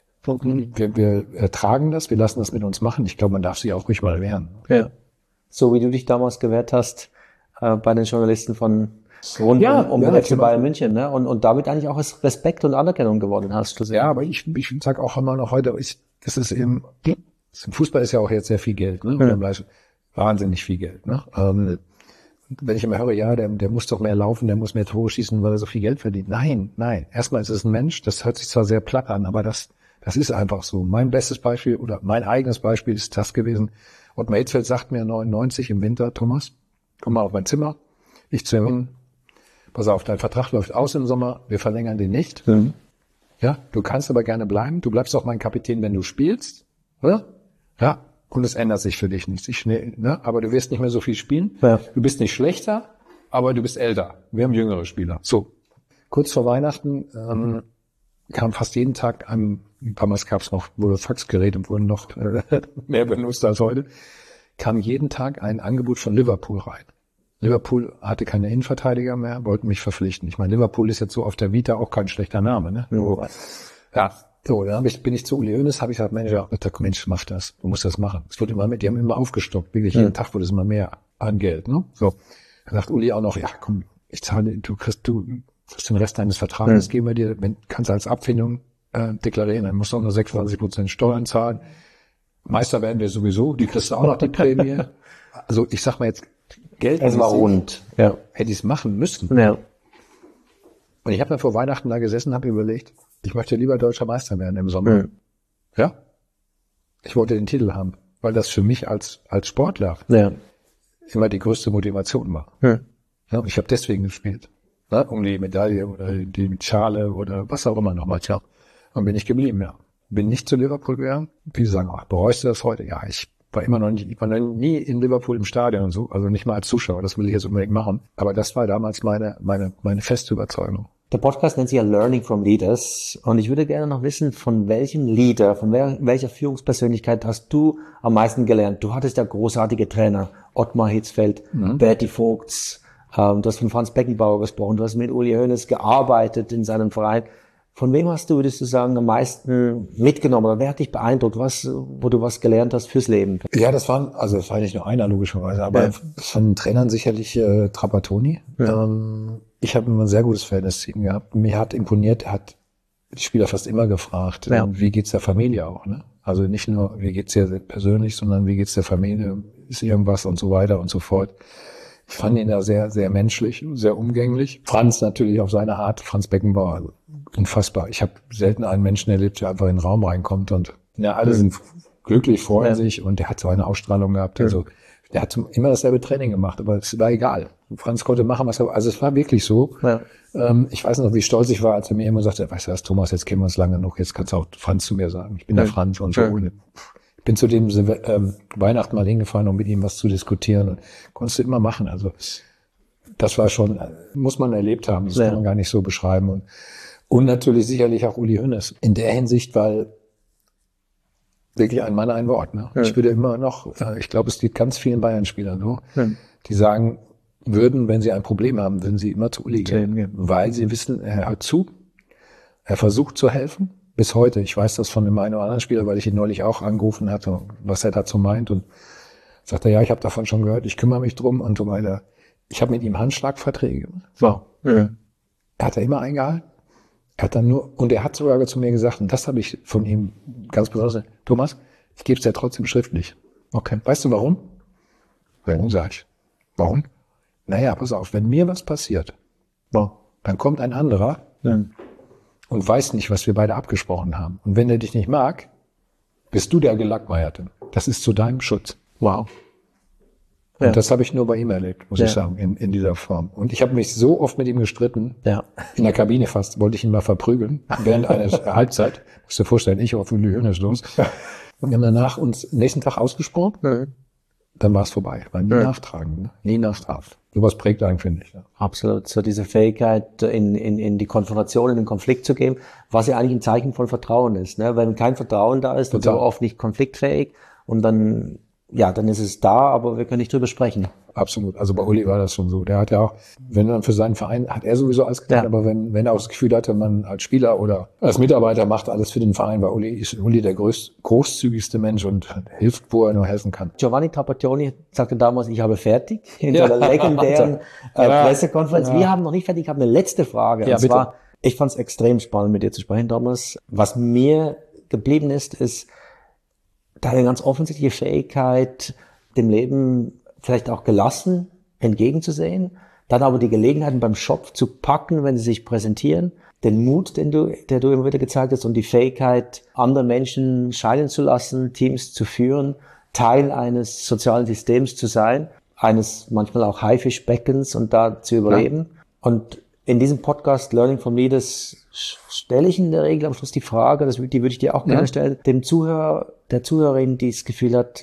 wir, wir ertragen das, wir lassen das mit uns machen. Ich glaube, man darf sich auch ruhig mal wehren. Ja. So wie du dich damals gewehrt hast äh, bei den Journalisten von rund ja, um, um ja, den F C Bayern München, ne? Und, und damit eigentlich auch Respekt und Anerkennung gewonnen hast. Ja, aber ich, ich sage auch immer noch heute, ich, das ist im, im Fußball ist ja auch jetzt sehr viel Geld, ne? Ja. Wahnsinnig viel Geld, ne? Ähm, wenn ich immer höre, ja, der, der muss doch mehr laufen, der muss mehr Tore schießen, weil er so viel Geld verdient. Nein, nein. Erstmal ist es ein Mensch, das hört sich zwar sehr platt an, aber das, das ist einfach so. Mein bestes Beispiel oder mein eigenes Beispiel ist das gewesen. Ottmar Hitzfeld sagt mir neunundneunzig im Winter, Thomas, komm mal auf mein Zimmer. Ich zu ihm, pass auf, dein Vertrag läuft aus im Sommer, wir verlängern den nicht. Mhm. Ja, du kannst aber gerne bleiben. Du bleibst auch mein Kapitän, wenn du spielst, oder? Ja. Und es ändert sich für dich nichts. Ich, ne? Aber du wirst nicht mehr so viel spielen. Ja. Du bist nicht schlechter, aber du bist älter. Wir haben jüngere Spieler. So. Kurz vor Weihnachten ähm, kam fast jeden Tag ein, damals gab es noch, wurde Faxgeräte und wurden noch äh, mehr benutzt als heute, kam jeden Tag ein Angebot von Liverpool rein. Liverpool hatte keine Innenverteidiger mehr, wollten mich verpflichten. Ich meine, Liverpool ist jetzt so auf der Vita auch kein schlechter Name, ne? Ja. ja. So, dann ich, bin ich zu Uli Hoeneß, habe ich gesagt, Mensch, ja, Mensch, mach das, du musst das machen. Es wurde immer mit, die haben immer aufgestockt, wirklich jeden mhm. Tag wurde es immer mehr an Geld, ne? So, dann sagt Uli auch noch, ja, komm, ich zahle, du kriegst, du kriegst den Rest deines Vertrages, mhm. geben wir dir, wenn kannst du als Abfindung äh, deklarieren, dann musst du auch nur sechsundzwanzig Prozent Steuern zahlen. Meister werden wir sowieso, die kriegst du auch noch die Prämie. Also ich sag mal jetzt, Geld. Es war rund. Ja. Hätte ich es machen müssen. Ja. Und ich habe dann vor Weihnachten da gesessen und habe überlegt, ich möchte lieber deutscher Meister werden im Sommer. Mhm. Ja. Ich wollte den Titel haben, weil das für mich als als Sportler ja. immer die größte Motivation war. Mhm. Ja, ich habe deswegen gespielt, ne, um die Medaille oder die Schale oder was auch immer nochmal. Ja. Und bin ich geblieben, ja. Bin nicht zu Liverpool gegangen. Viele sagen, ach, bereust du das heute? Ja, ich war immer noch nicht, ich war noch nie in Liverpool im Stadion und so, also nicht mal als Zuschauer, das will ich jetzt unbedingt machen. Aber das war damals meine meine meine feste Überzeugung. Der Podcast nennt sich ja Learning from Leaders und ich würde gerne noch wissen, von welchem Leader, von wer, welcher Führungspersönlichkeit hast du am meisten gelernt? Du hattest ja großartige Trainer, Ottmar Hitzfeld, mhm. Berti Vogts, ähm, du hast von Franz Beckenbauer gesprochen, du hast mit Uli Hoeneß gearbeitet in seinem Verein. Von wem hast du, würdest du sagen, am meisten mitgenommen oder wer hat dich beeindruckt, was, wo du was gelernt hast fürs Leben? Ja, das waren, also das war nicht nur einer logischerweise, aber ja. von Trainern sicherlich äh, Trapattoni. Ja. Ähm, ich habe immer ein sehr gutes Verhältnis zu ihm gehabt. Mir hat imponiert, er hat die Spieler fast immer gefragt, ja. wie geht's der Familie auch, ne? Also nicht nur, wie geht's dir persönlich, sondern wie geht's der Familie, ist irgendwas und so weiter und so fort. Ich fand ihn da sehr, sehr menschlich, sehr umgänglich. Franz natürlich auf seine Art, Franz Beckenbauer, also unfassbar. Ich habe selten einen Menschen erlebt, der einfach in den Raum reinkommt und ja, alle sind glücklich, freuen ja. sich und der hat so eine Ausstrahlung gehabt. Also der hat immer dasselbe Training gemacht, aber es war egal. Franz konnte machen, was er, also es war wirklich so. Ja. Ähm, ich weiß noch, wie stolz ich war, als er mir immer sagte, weißt du was, Thomas, jetzt kennen wir uns lange genug, jetzt kannst du auch Franz zu mir sagen. Ich bin ja. der Franz und so. Ja. Ich bin zu dem ähm, Weihnachten mal hingefahren, um mit ihm was zu diskutieren. Und konntest du immer machen. Also das war schon, muss man erlebt haben. Das ja. kann man gar nicht so beschreiben. Und, und natürlich sicherlich auch Uli Hoeneß. In der Hinsicht, weil wirklich ein Mann, ein Wort. Ne? Ja. Ich würde immer noch, äh, ich glaube, es geht ganz vielen Bayern-Spielern so, ja. die sagen würden, wenn sie ein Problem haben, würden sie immer zu Uli gehen. Ja. Weil sie wissen, er hört zu, er versucht zu helfen. Bis heute. Ich weiß das von dem einen oder anderen Spieler, weil ich ihn neulich auch angerufen hatte, was er dazu meint. Und sagte, ja, ich habe davon schon gehört, ich kümmere mich drum und so weiter. Ich habe mit ihm Handschlagverträge gemacht. So. Ja. Er hat da immer eingehalten. Er hat dann nur, und er hat sogar zu mir gesagt, und das habe ich von ihm ganz besonders, Thomas, ich gebe es dir trotzdem schriftlich. Okay. Weißt du warum? Warum, sag ich. Warum? Naja, pass auf, wenn mir was passiert, wow. dann kommt ein anderer, ja. und weiß nicht, was wir beide abgesprochen haben. Und wenn er dich nicht mag, bist du der Gelackmeierte. Das ist zu deinem Schutz. Wow. Und ja. das habe ich nur bei ihm erlebt, muss ja. ich sagen, in, in dieser Form. Und ich habe mich so oft mit ihm gestritten, ja. in der Kabine fast, wollte ich ihn mal verprügeln, während einer Halbzeit. Musst dir vorstellen, ich auf Uli Hoeneß los. Und wir haben danach uns nächsten Tag ausgesprochen. Ja. Dann war es vorbei. War nie ja. nachtragen, ne? nie nachtragen. Sowas prägt einen, finde ich. Ja. Absolut. So diese Fähigkeit, in, in, in die Konfrontation, in den Konflikt zu gehen, was ja eigentlich ein Zeichen von Vertrauen ist. Ne? Wenn kein Vertrauen da ist, dann sind wir oft nicht konfliktfähig und dann, ja, dann ist es da, aber wir können nicht drüber sprechen. Absolut. Also bei Uli war das schon so. Der hat ja auch, wenn man für seinen Verein, hat er sowieso alles getan, ja. aber wenn, wenn er auch das Gefühl hatte, man als Spieler oder als Mitarbeiter macht alles für den Verein, weil Uli ist Uli der größt, großzügigste Mensch und hilft, wo er nur helfen kann. Giovanni Trapattoni sagte damals, ich habe fertig, in ja. seiner legendären äh, ja. Pressekonferenz. Ja. Wir haben noch nicht fertig, ich habe eine letzte Frage. Ja, und bitte. zwar, ich fand es extrem spannend, mit dir zu sprechen, Thomas. Was mir geblieben ist, ist deine ganz offensichtliche Fähigkeit, dem Leben vielleicht auch gelassen entgegenzusehen, dann aber die Gelegenheiten beim Schopf zu packen, wenn sie sich präsentieren, den Mut, den du, der du immer wieder gezeigt hast und die Fähigkeit, andere Menschen scheinen zu lassen, Teams zu führen, Teil eines sozialen Systems zu sein, eines manchmal auch Haifischbeckens und da zu überleben. Ja. Und in diesem Podcast Learning from Leaders stelle ich in der Regel am Schluss die Frage, das, die würde ich dir auch gerne ja. stellen, dem Zuhörer, der Zuhörerin, die das Gefühl hat,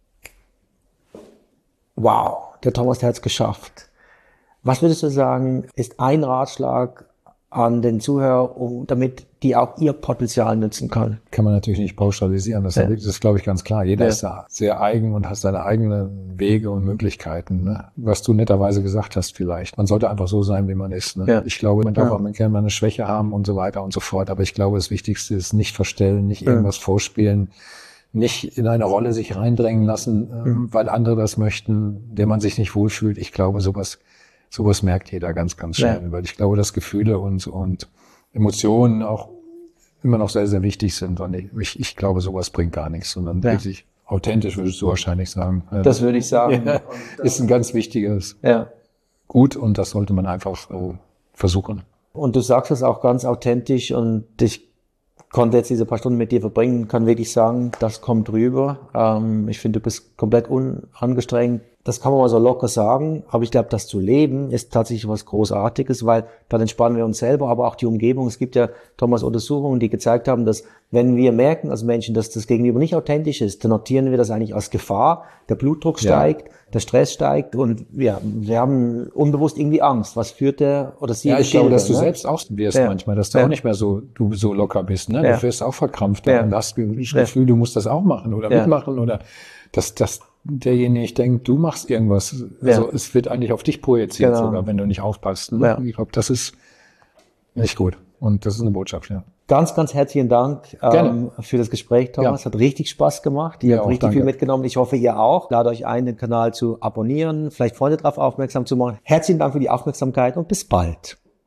wow, der Thomas, der hat es geschafft. Was würdest du sagen, ist ein Ratschlag an den Zuhörer, um, damit die auch ihr Potenzial nutzen kann? Kann man natürlich nicht pauschalisieren. Das, ja. ist, das ist, glaube ich, ganz klar. Jeder ja. ist da sehr eigen und hat seine eigenen Wege und Möglichkeiten. Ne? Was du netterweise gesagt hast vielleicht. Man sollte einfach so sein, wie man ist. Ne? Ja. Ich glaube, man darf ja. auch, man kann mal eine Schwäche haben und so weiter und so fort. Aber ich glaube, das Wichtigste ist nicht verstellen, nicht irgendwas ja. vorspielen, nicht in eine Rolle sich reindrängen lassen, mhm. weil andere das möchten, der man sich nicht wohlfühlt. Ich glaube, sowas, sowas merkt jeder ganz, ganz schnell, ja. weil ich glaube, dass Gefühle und, und Emotionen auch immer noch sehr, sehr wichtig sind. Und ich, ich glaube, sowas bringt gar nichts, sondern ja. wirklich authentisch, würdest du wahrscheinlich sagen. Das würde ich sagen. Ja, ist ein ganz wichtiges ja. Gut und das sollte man einfach äh, versuchen. Und du sagst es auch ganz authentisch und ich konnte jetzt diese paar Stunden mit dir verbringen, kann wirklich sagen, das kommt rüber. Ähm, ich finde, du bist komplett unangestrengt. Das kann man mal so locker sagen, aber ich glaube, das zu leben ist tatsächlich was Großartiges, weil dann entspannen wir uns selber, aber auch die Umgebung. Es gibt ja, Thomas, Untersuchungen, die gezeigt haben, dass wenn wir merken als Menschen, dass das Gegenüber nicht authentisch ist, dann notieren wir das eigentlich als Gefahr. Der Blutdruck steigt, ja. der Stress steigt und ja, wir haben unbewusst irgendwie Angst. Was führt der oder sie? Ja, ich glaube, dass du ne? selbst auch wirst ja. manchmal, dass du ja. auch nicht mehr so, du so locker bist, ne? Ja. Du wirst auch verkrampft ja. und hast das Gefühl, ja. du musst das auch machen oder ja. mitmachen oder dass das derjenige denkt, du machst irgendwas. Also ja. es wird eigentlich auf dich projiziert genau. sogar, wenn du nicht aufpasst. Ne? Ja. Ich glaube, das ist nicht gut. Und das ist eine Botschaft, ja. Ganz, ganz herzlichen Dank ähm, für das Gespräch, Thomas. Ja. Hat richtig Spaß gemacht. Ihr ja, habt richtig danke. viel mitgenommen. Ich hoffe, ihr auch. Lade euch ein, den Kanal zu abonnieren, vielleicht Freunde darauf aufmerksam zu machen. Herzlichen Dank für die Aufmerksamkeit und bis bald.